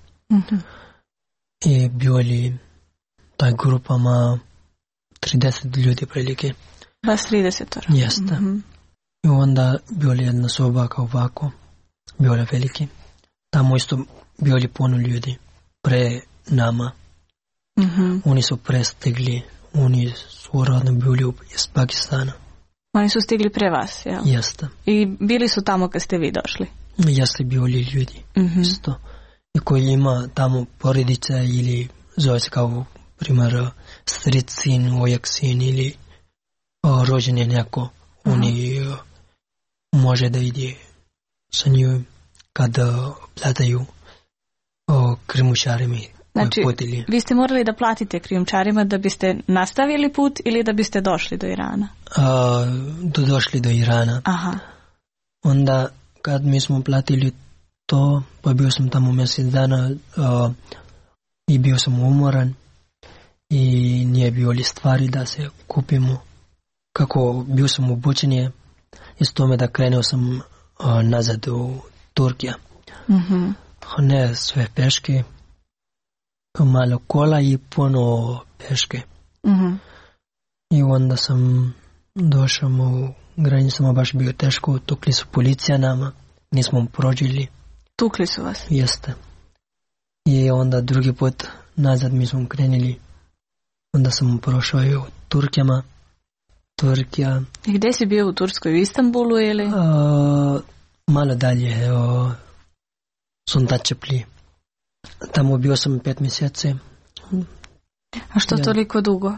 I bili taj grupama 30 ljudi prilike. Vas 30? Jeste. I onda bili jedna soba kao ovako, bili veliki. Tamo isto bili puno ljudi pre nama. Oni su prestigli, oni su rodno bili iz Pakistana. Oni su stigli pre vas, jel? Jeste. I bili su tamo kad ste vi došli? Jeste bili ljudi, isto. I koji ima tamo porodice ili zove se kao primjer stric sin, ujak sin ili rođen je neko. Oni može da ide sa njim kada plataju krijumčarima. Znači, vi ste morali da platite krijumčarima da biste nastavili put ili da biste došli do Irana? Došli do Irana. Onda kad mi smo platili to, pa bio sam tamo mjesec dana i bio sam umoran i nije bilo li stvari da se kupimo. Kako bio sam obučen i s tome da krenuo sam nazad u Turkiju. Ne sve peške, malo kola i puno peške. I onda sam došao u granicama, baš bio teško, tukli su policija nama, nismo prođili. Tukli su vas? Jeste. I onda drugi put nazad mi smo krenuli, onda sam prošao i u Turkija. I gdje si bio u Turskoj, u Istanbulu ili? Malo dalje, Suntačepli. Tamo bio sam 5 mjeseci. A što toliko dugo?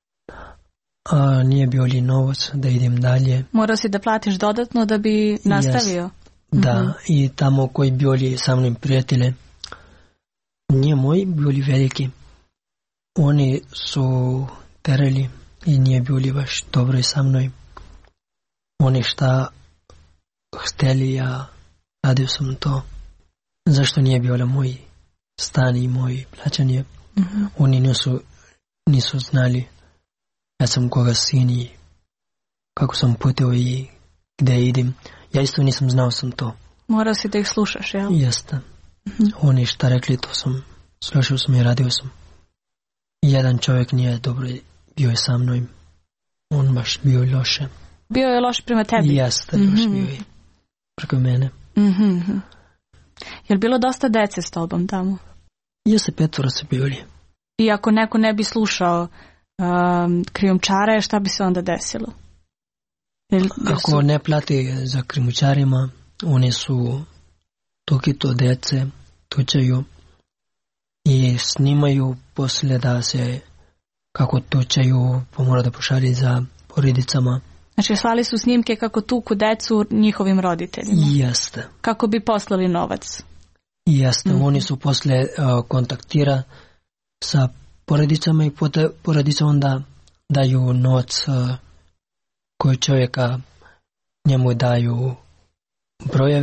Nije bio li novac da idem dalje. Morao si da platiš dodatno da bi nastavio? Da, i tamo koji bili sa mnom prijatelji, nije moji bili veliki. Oni su terali i nije bili baš dobro sa mnom. Oni šta hteli, ja radio sam to. Zašto nije bilo moj stan i moj plaćanje? Oni nisu znali. Ja sam koga sin i kako sam putio i gdje idem. Ja isto nisam znao sam to. Morao si da ih slušaš, jel? Jeste. Oni šta rekli, to sam slušao sam i radio sam. Jedan čovjek nije dobro bio je sa mnom. On baš bio loše. Bio je loš prema tebi? Jeste, baš bio je preko mene. Je li bilo dosta dece s tobom tamo? Jeste, 5 su bili. I ako neko ne bi slušao krijumčare, šta bi se onda desilo? Ako ne plati za krijumčarima, oni su to dece tučaju i snimaju poslije da se kako tučaju, pomora da pošalji za porodicama. Znači slali su snimke kako tuku decu njihovim roditeljima? Jeste. Kako bi poslali novac? Jeste, oni su poslije kontaktira sa porodicama i porodica onda daju novac koji čovjeka njemu daju brojeve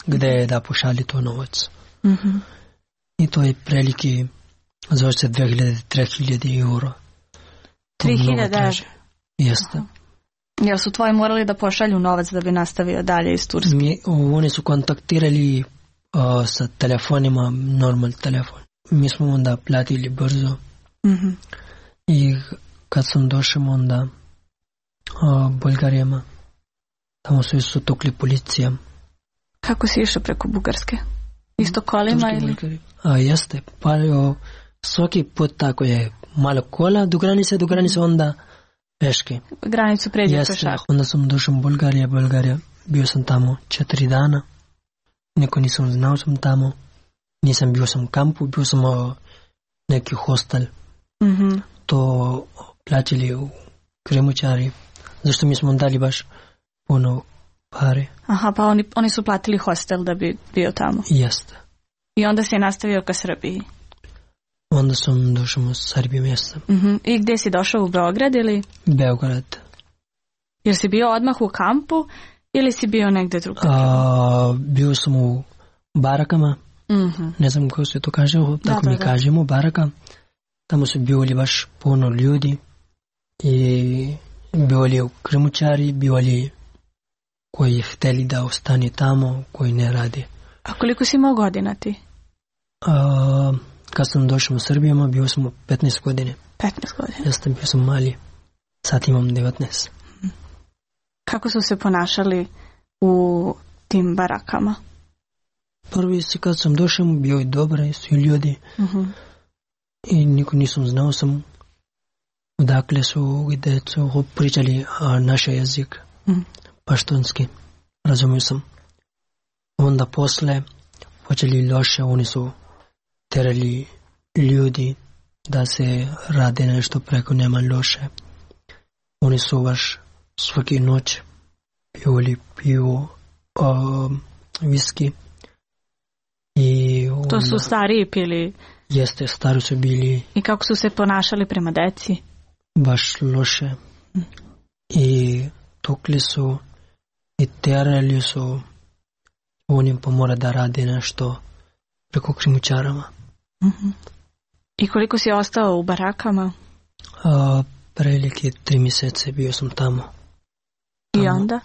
gde da pošalje to novac. I to je prilike zove se 2000-3000 euro. 3000 €? Jeste. Jel su tvoji morali da pošalju novac da bi nastavio dalje iz Turske? Oni su kontaktirali sa telefonima, normal telefon. Mi smo onda platili brzo. I kad sam došao onda Bulgarijama, tamo su tukli policija. Kako si išao preko Bugarske? Isto kolima ili? Jeste, pa svaki put tako je malo kola do granice onda peške. Granicu pređe pešak. Onda sam došao u Bulgarija, bio sam tamo 4 dana, niko nisam znao sam tamo, nisam bio sam u kampu, bio sam neki hostel. To plaćali u Krimučari, zašto mi smo dali baš puno pare. Aha, pa oni su platili hostel da bi bio tamo. Jeste. I onda si nastavio ka Srbiji? Onda sam došao u Srbiju mjesta. I gdje si došao, u Beograd ili? Beograd. Jer si bio odmah u kampu ili si bio negdje drugo? Bio sam u barakama. Ne znam kako se to kaže, tako mi kažemo, baraka. Tamo su bili baš puno ljudi i bili u Krimučari, bili koji hteli da ostane tamo, koji ne radi. A koliko si imao godina ti? Kad sam došao u Srbiju, bio sam 15 godine. 15 godina? Jeste, bio sam mali. Sad imam 19. Kako su se ponašali u tim barakama? Prvi si kad sam došao, bio i dobri, svi ljudi. I niko nisam znao sam odakle su, gdje su pričali naš jezik. Paštunski. Razumio sam. Onda posle počeli loše, oni su terali ljudi da se rade nešto preko nema loše. Oni su baš svaki noć piju viski. To su stariji pili? Jeste, stari su bili. I kako su se ponašali prema deci? Baš loše. I tukli su i terali su. Oni pomora da rade nešto preko Krimučarama. I koliko si ostao u barakama? Prilike 3 mjesece bio sam tamo. I onda?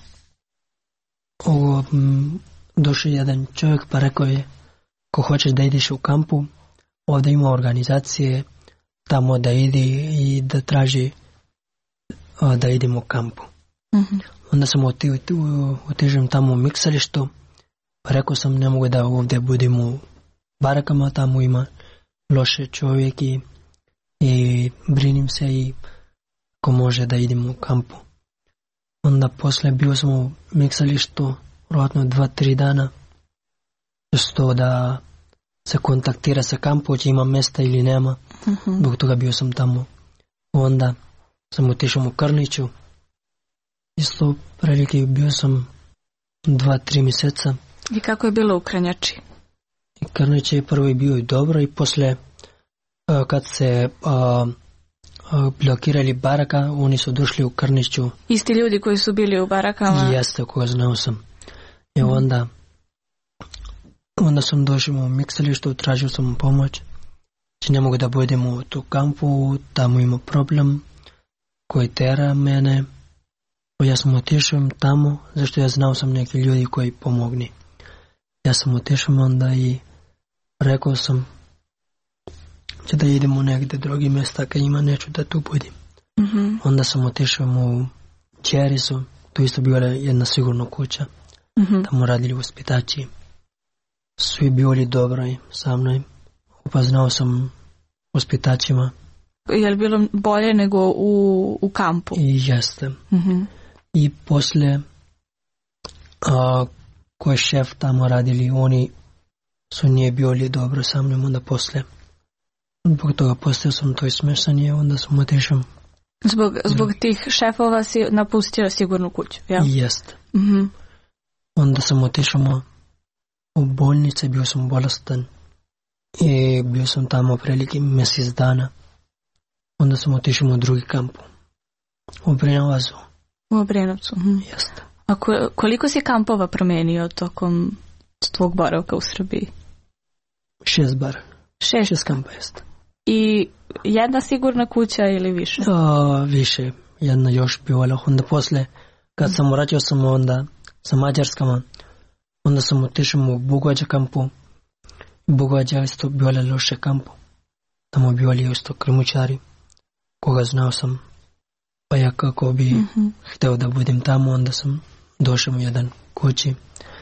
Došao jedan čovjek pa rekao je, ko hoćeš da ideš u kampu, ovdje ima organizacije tamo da ide i da traži da idemo u kampu. Onda sam otižem tamo u miksalištu, pa rekao sam ne mogu da ovdje budem u barakama, tamo ima loše čovjek i brinim se i ko može da idem u kampu. Onda posle bio sam u miksalištu vjerojatno 2-3 dana, sto da se kontaktira sa kampu, će ima mjesta ili nema. Zbog toga bio sam tamo. Onda sam otišao u Krniću. Isto prilike bio sam 2-3 mjeseca. I kako je bilo u Krnjači? Krnić je prvo bio i dobro i posle kad se blokirali baraka, oni su došli u Krniću. Isti ljudi koji su bili u barakama? Jeste, koga znao sam. I onda sam došao u miksalištu, tražio sam pomoć. Ne mogu da budem u tu kampu, tamo ima problem koji tera mene. Ja sam otišao tamo, zašto ja znao sam neki ljudi koji pomogni. Ja sam otišao onda i rekao sam će da idemo negdje drugi mjesta, kad ima neću da tu budem. Onda sam otišao u Čerisu, tu isto bila jedna sigurna kuća. Tamo radili vaspitači. Svi bili dobri sa mnom. Upoznao sam vaspitačima. Je li bilo bolje nego u kampu? I jeste. I posle koji šef tamo radili, oni su nije bili dobro sa mnom, onda posle. Zbog toga postao sam toj smešanje, onda sam otišao. Zbog tih šefova si napustio sigurnu kuću, jel? Jeste. Onda sam otišao u bolnice, bio sam bolestan i bio sam tamo prilike mjesec dana. Onda sam otišao u drugi kamp, u Brenovazu. U Obrenovcu. Jeste. A koliko si kampova promenio tokom tvog boravka u Srbiji? 6 bar. 6 kampa jest. I jedna sigurna kuća ili više? Više. Jedna još bivala. Onda posle, kad sam vraćao sam onda sa Mađarskama, onda sam otišao u Bugođa kampu. Bugođa isto bivala loše kampu. Tamo bivali isto krimučari, koga znao sam. Pa ja kako bi hteo da budem tamo, onda sam došao u jedan kući.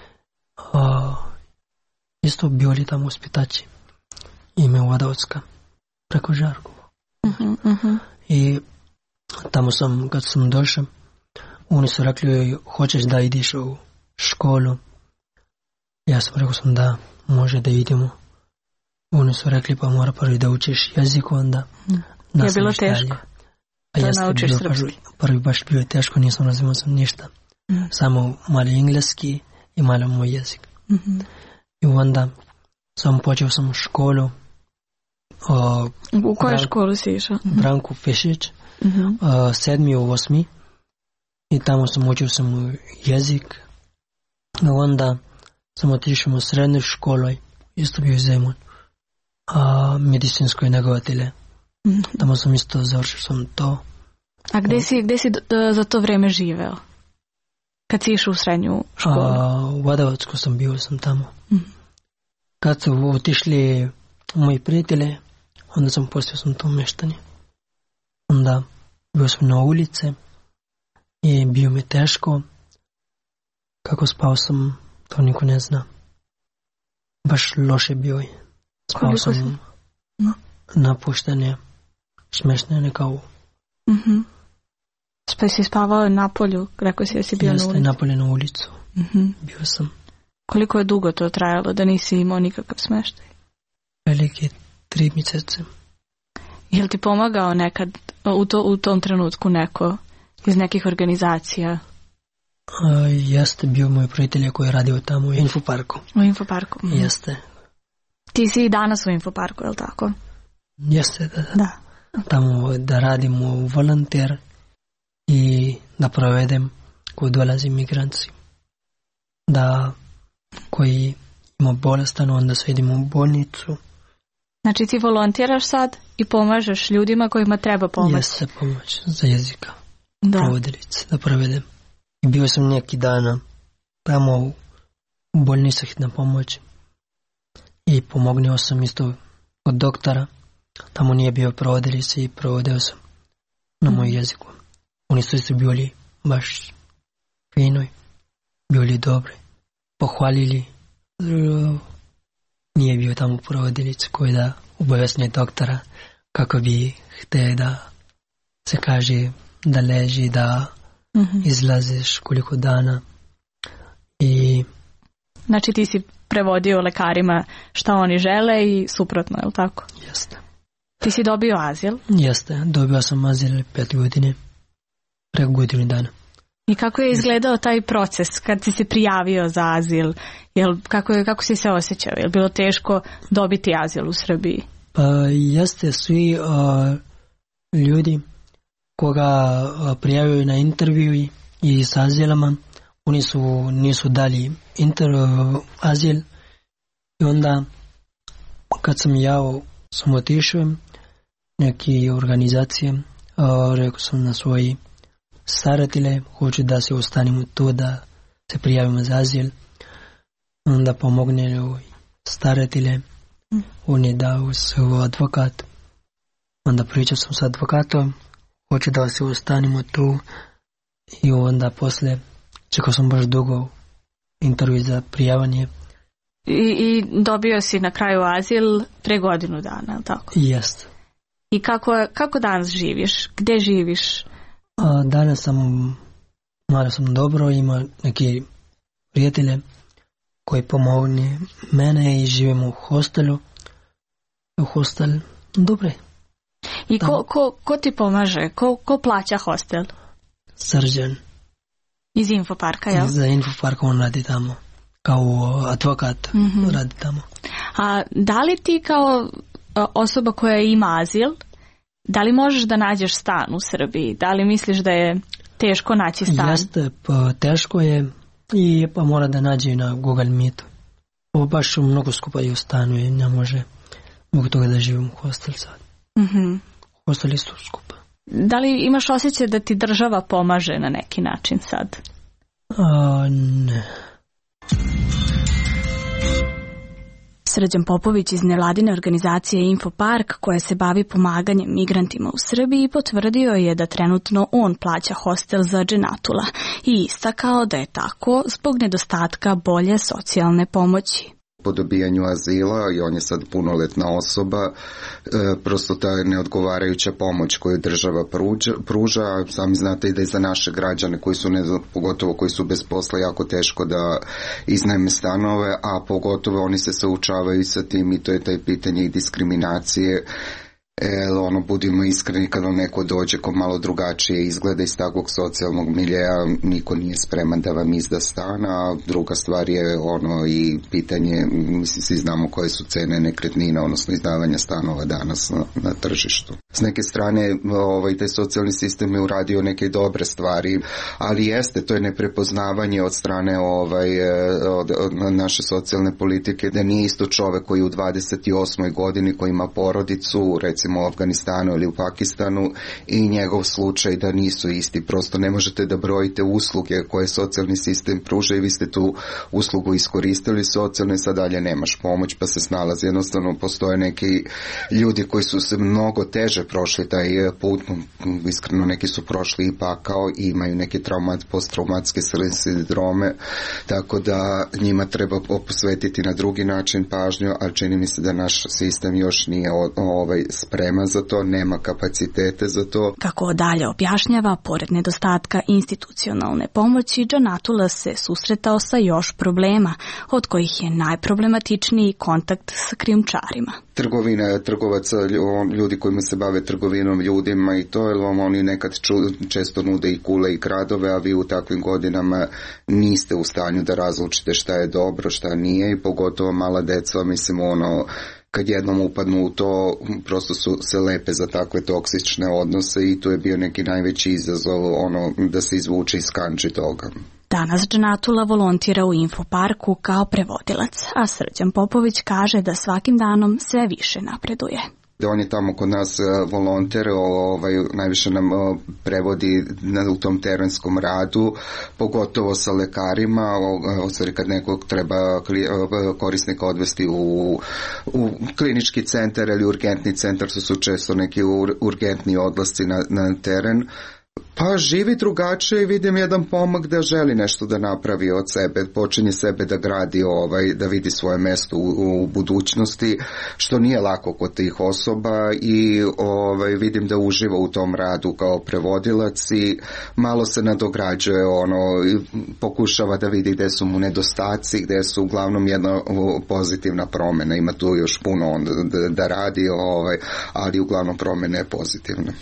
Isto bivali tamo uspitači. Ime Vodovska, preko Žarkova. I tamo sam, kad sam došao, oni su rekli, hoćeš da ideš u školu? Ja sam rekao sam da, može da idemo. Oni su rekli, pa mora prvi da učiš jezik, onda je bilo teško da naučiš srpski? Prvi baš bio teško, nisam razumio sam ništa. Samo malo engleski i malo moj jezik. I onda sam počeo sam školu. U kojoj školu si išao? Branko Fešić, 7. u 8. I tamo sam učio sam jezik. I onda sam otišao u srednju školu, isto bio Zemun, medicinskoj negovatelje. Tamo sam isto završio sam to. A gde si za to vreme živeo? Kad si išao u srednju školu? U Vodovacku sam bio sam tamo. Kad su otišli moji prijatelji, onda sam postao sam to meštanje. Onda bio sam na ulici i bio mi teško. Kako spao sam, to niko ne zna. Baš loše bio je. Spao sam napuštanje, smešne kao. Pa si spavao na polju, rekao si da si bio na ulici? Na polju, na ulicu. Bio sam. Koliko je dugo to trajalo da nisi imao nikakav smeštaj? Velike 3 mjesece. Je li ti pomagao nekad u tom trenutku neko iz nekih organizacija? Jeste bio moj prijatelj koji je radio tamo u Infoparku. U Infoparku? Jeste. Ti si i danas u Infoparku, je li tako? Jeste, da. Tamo da radim u volonter i da provedem koji dolazi migranci. Da koji ima bolestan, onda se idemo u bolnicu. Znači ti volontiraš sad i pomažeš ljudima kojima treba pomoć? Jeste pomoć za jezika. Provodilice da provedem. I bio sam neki dana tamo u bolnici hitna pomoć i pomognio sam isto od doktora. Tamo nije bio provodilice i provodio sam na moj jeziku. Oni su bili baš fino, bili dobri, pohvalili. Nije bio tamo provodilice koji da obavesne doktora kako bi htio da se kaže da leži, da izlaziš koliko dana. I znači ti si prevodio lekarima šta oni žele i suprotno, je li tako? Jeste. Ti si dobio azil? Jeste, dobio sam azil 5 godine, preko godinu dana. I kako je izgledao taj proces kad si se prijavio za azil? Kako si se osjećao? Je li bilo teško dobiti azil u Srbiji? Pa jeste, svi ljudi koga prijavio na intervju i sa azilama, oni nisu dali azil. I onda kad sam sam otišao neke organizacije, rekao sam na svoji staratelje, hoću da se ostanemo tu, da se prijavimo za azil. Onda pomogne staratelje, oni dao svoj advokat. Onda pričao sam s advokatom, hoću da se ostanemo tu. I onda posle čekao sam baš dugo intervju za prijavanje. I dobio si na kraju azil pre godinu dana, je tako? Jeste. I kako danas živiš? Gde živiš? Danas malo sam dobro, ima neki prijatelje koji pomogne mene i živim u hostelu. U hostel, dobre. I ko ti pomaže? Ko plaća hostel? Srđan. Iz Infoparka, jel? Za Infoparka on radi tamo. Kao advokat radi tamo. A da li ti kao osoba koja ima azil, da li možeš da nađeš stan u Srbiji? Da li misliš da je teško naći stan? Jeste, teško je i pa mora da nađe na Google Meetu. Ovo baš mnogo skupa i u stanu i ne može zbog toga da živim u hostel sad. Hostel isto skupa. Da li imaš osjećaj da ti država pomaže na neki način sad? Ne. Srđan Popović iz nevladine organizacije Infopark, koja se bavi pomaganjem migrantima u Srbiji, potvrdio je da trenutno on plaća hostel za Dženatula i istakao da je tako zbog nedostatka bolje socijalne pomoći. Po dobijanju azila i on je sad punoletna osoba, prosto ta neodgovarajuća pomoć koju država pruža, sami znate i da je za naše građane koji su, pogotovo koji su bez posla, jako teško da iznajme stanove, a pogotovo oni se suočavaju sa tim i to je taj pitanje i diskriminacije. Budimo iskreni, kad vam neko dođe ko malo drugačije izgleda iz takvog socijalnog miljeja, niko nije spreman da vam izda stan, a druga stvar je i pitanje, mislim, svi znamo koje su cene nekretnina, odnosno izdavanja stanova danas na tržištu. S neke strane, taj socijalni sistem je uradio neke dobre stvari, ali jeste, to je neprepoznavanje od strane od naše socijalne politike, da nije isto čovek koji u 28. godini koji ima porodicu, recimo u Afganistanu ili u Pakistanu, i njegov slučaj da nisu isti. Prosto ne možete da brojite usluge koje socijalni sistem pruža i vi ste tu uslugu iskoristili socijalno i sad dalje nemaš pomoć pa se snalazi. Jednostavno postoje neki ljudi koji su se mnogo teže prošli taj put, iskreno neki su prošli i pakao i imaju neke posttraumatske sindrome, tako da njima treba posvetiti na drugi način pažnju, ali čini mi se da naš sistem još nije spreman za to, nema kapacitete za to. Kako dalje objašnjava, pored nedostatka institucionalne pomoći, Dženatula se susretao sa još problema, od kojih je najproblematičniji kontakt s krijumčarima. Trgovina trgovaca, ljudi kojima se bave trgovinom ljudima i to, jer vam oni nekad često nude i kule i kradove, a vi u takvim godinama niste u stanju da razlučite šta je dobro, šta nije, i pogotovo mala deca, mislim, kad jednom upadnu u to, prosto su se lepe za takve toksične odnose i to je bio neki najveći izazov, da se izvuče iz kanči toga. Danas Dženatula volontira u Infoparku kao prevodilac, a Srđan Popović kaže da svakim danom sve više napreduje. On je tamo kod nas volonter, najviše nam prevodi u tom terenskom radu, pogotovo sa lekarima, kad nekog treba korisnika odvesti u klinički centar ili urgentni centar, su često neki urgentni odlasci na teren. Pa živi drugačije i vidim jedan pomak da želi nešto da napravi od sebe, počinje sebe da gradi, da vidi svoje mesto u budućnosti, što nije lako kod tih osoba, i vidim da uživa u tom radu kao prevodilac i malo se nadograđuje, pokušava da vidi gde su mu nedostaci, gde su uglavnom jedna pozitivna promjena, ima tu još puno da radi, ali uglavnom promjena je pozitivna.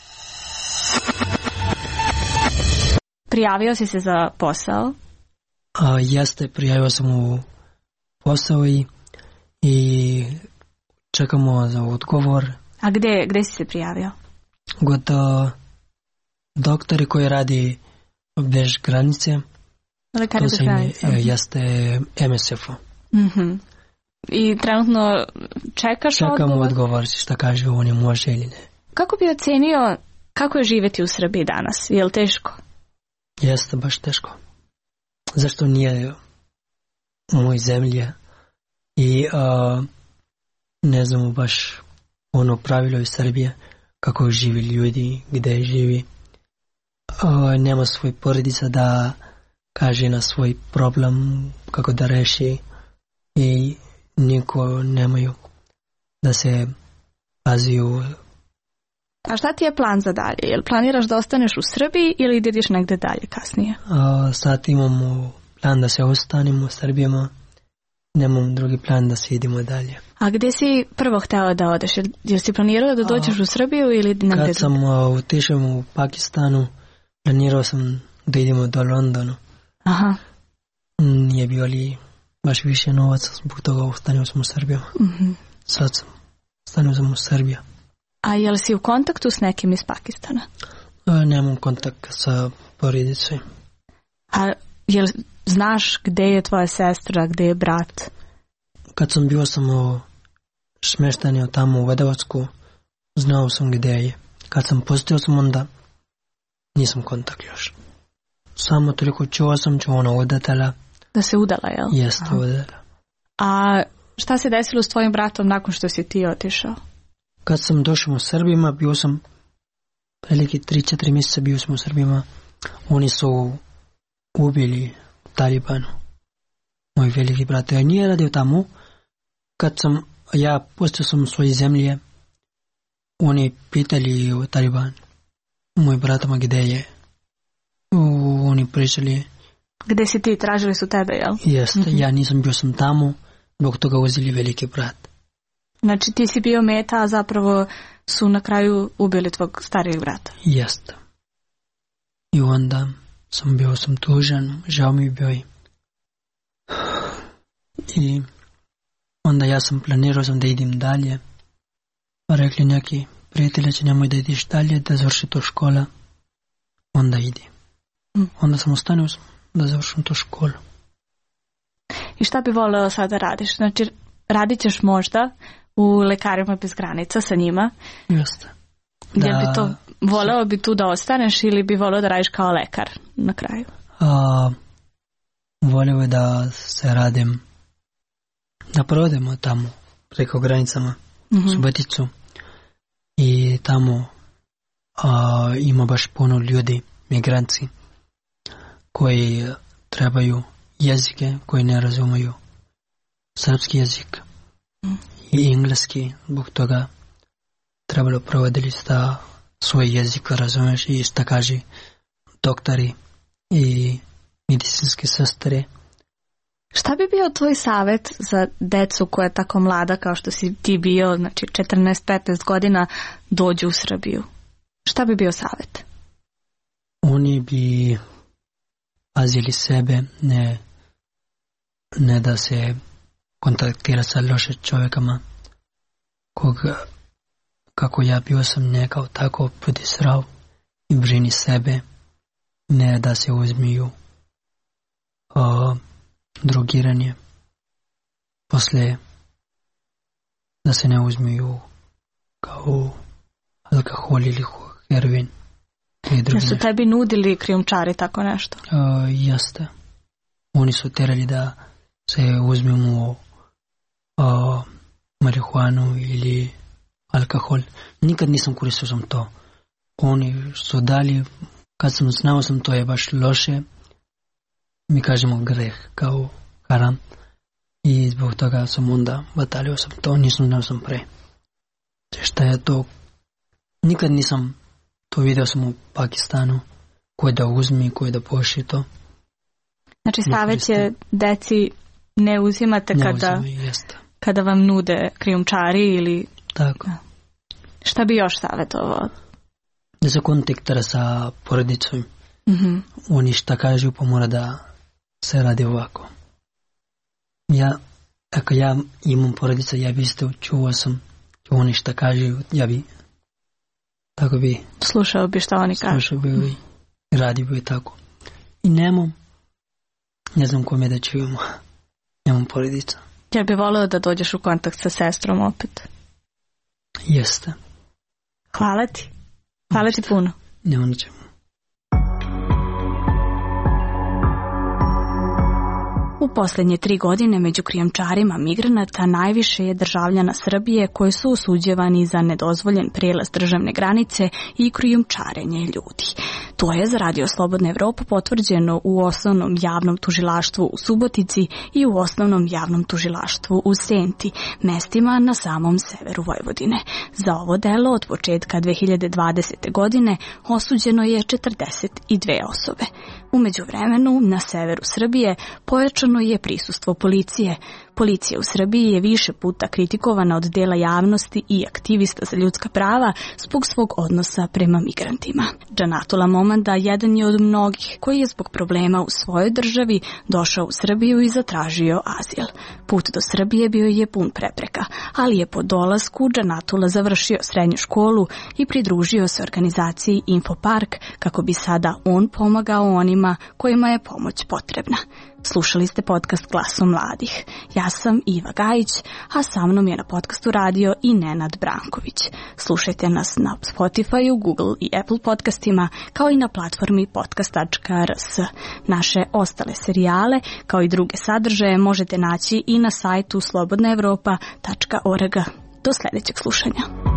Prijavio si se za posao? Jeste, prijavio sam u posao i čekamo za odgovor. A gde si se prijavio? Kod doktori koji radi bez granice. Lekari bez granice? Jeste MSF-u. I trenutno čekaš odgovor? Čekamo odgovor šta kaže on je može ili ne. Kako bi ocenio kako je živjeti u Srbiji danas? Je li teško? Jeste baš teško. Zašto nije u mojoj zemlji i ne znamo baš pravilo iz Srbije kako živi ljudi, gdje živi. Nema svoj porodica da kaže na svoj problem kako da reši i niko nemaju da se paziju. A šta ti je plan za dalje? Jel planiraš da ostaneš u Srbiji ili ideš negde dalje kasnije? Sad imamo plan da se ostanemo u Srbijama. Nemam drugi plan da se idemo dalje. A gdje si prvo hteo da odeš? Jer si planirao da dođeš u Srbiju ili negde? Kad sam otišao u Pakistanu, planirao sam da idemo do Londonu. Aha. Nije bio li baš više novaca, zbog toga ostanio sam u Srbiju. Sad ostanio sam u Srbiju. A jel si u kontaktu s nekim iz Pakistana? Nemam kontakt sa porodicom. A jel znaš gde je tvoja sestra, gde je brat? Kad sam bio smješten tamo u Vedavacku, znao sam gdje je. Kad sam postao sam onda, nisam kontakt još. Samo toliko čuo ona udala. Da se udala, jel? Jeste, udala. A šta se desilo s tvojim bratom nakon što si ti otišao? Kad sam došao u Srbima, bio sam prilike 3-4 mjeseca bio sam u Srbima. Oni su ubili Talibanu. Moj veliki brat. Ja nije radio tamo. Kad sam ja postao sam u svojoj zemlji, oni pitali u Taliban, moj bratama gdje je. Oni pričali. Gdje si ti? Tražili su tebe, jel? Jeste, ja nisam bio sam tamo, zbog toga uzeli veliki brat. Znači ti si bio meta, a zapravo su na kraju ubili tvog starijeg brata. Jeste. I onda sam bio tužan, žao mi bio i onda ja sam planirao da idem dalje. Pa rekli neki prijatelji će nemoj da ideš dalje, da završi to škola. Onda idi. Onda sam ostanio da završim to školu. I šta bi voleo sada da radiš? Znači radit ćeš možda u Lekarima bez granica sa njima. Jeste. Voleo bi tu da ostaneš ili bi voleo da radiš kao lekar na kraju? Voleo je da se radim, da provodimo tamo preko granicama Suboticu i tamo ima baš puno ljudi, migranci koji trebaju jezike, koji ne razumiju srpski jezik i engleski, zbog toga trebalo provoditi da svoj jezik razumeš i šta kaže doktori i medicinske sestre. Šta bi bio tvoj savjet za decu koja je tako mlada kao što si ti bio, znači 14-15 godina, dođu u Srbiju? Šta bi bio savjet? Oni bi pazili sebe, ne da se kontaktira sa loše čovjekama, kako ja bio sam nekao tako budi zdrav i brini sebe, ne da se uzmiju drogiranje, posle da se ne uzmiju kao alkohol ili heroin. Jesu tebi nudili krijumčari tako nešto? Jeste. Oni su terali da se uzmemo marihuanu ili alkohol. Nikad nisam koristio sam to. Oni su dali, kad sam znao sam to je baš loše, mi kažemo greh, kao haram. I zbog toga sam onda batalio sam to, nisam znao sam pre. Šta je to? Nikad nisam to vidio sam u Pakistanu, koje da uzmi, koje da poši to. Znači savjet je deci ne uzimate kada vam nude krijumčari ili... Tako. Šta bi još savjetovao? Da se kontaktira sa porodicom. Oni šta kažu pa mora da se radi ovako. Ako ja imam porodica, ja bi isto čuo sam oni šta kažu, ja bi tako bi slušao bi šta oni kažu. Slušao bi i radio bi tako. I ne znam kome da čujemo. Nemam porodica. Ja bi voleo da dođeš u kontakt sa sestrom opet. Jeste. Hvala ti. Hvala ti puno. Nema na čemu. U posljednje 3 godine među krijumčarima migranata najviše je državljana Srbije koji su osuđivani za nedozvoljen prijelaz državne granice i krijumčarenje ljudi. To je za Radio Slobodna Evropa potvrđeno u Osnovnom javnom tužilaštvu u Subotici i u Osnovnom javnom tužilaštvu u Senti, mestima na samom severu Vojvodine. Za ovo delo od početka 2020. godine osuđeno je 42 osobe. U međuvremenu na severu Srbije pojačano je prisustvo policije. Policija u Srbiji je više puta kritikovana od dela javnosti i aktivista za ljudska prava zbog svog odnosa prema migrantima. Džanatula Momanda jedan je od mnogih koji je zbog problema u svojoj državi došao u Srbiju i zatražio azil. Put do Srbije bio je pun prepreka, ali je po dolasku Džanatula završio srednju školu i pridružio se organizaciji Infopark kako bi sada on pomagao onima kojima je pomoć potrebna. Slušali ste podcast Glasom mladih. Ja Ja sam Iva Gajić, a sa mnom je na podcastu radio i Nenad Branković. Slušajte nas na Spotify, Google i Apple podcastima, kao i na platformi podcast.rs. Naše ostale serijale, kao i druge sadržaje, možete naći i na sajtu slobodnaevropa.org. Do sljedećeg slušanja.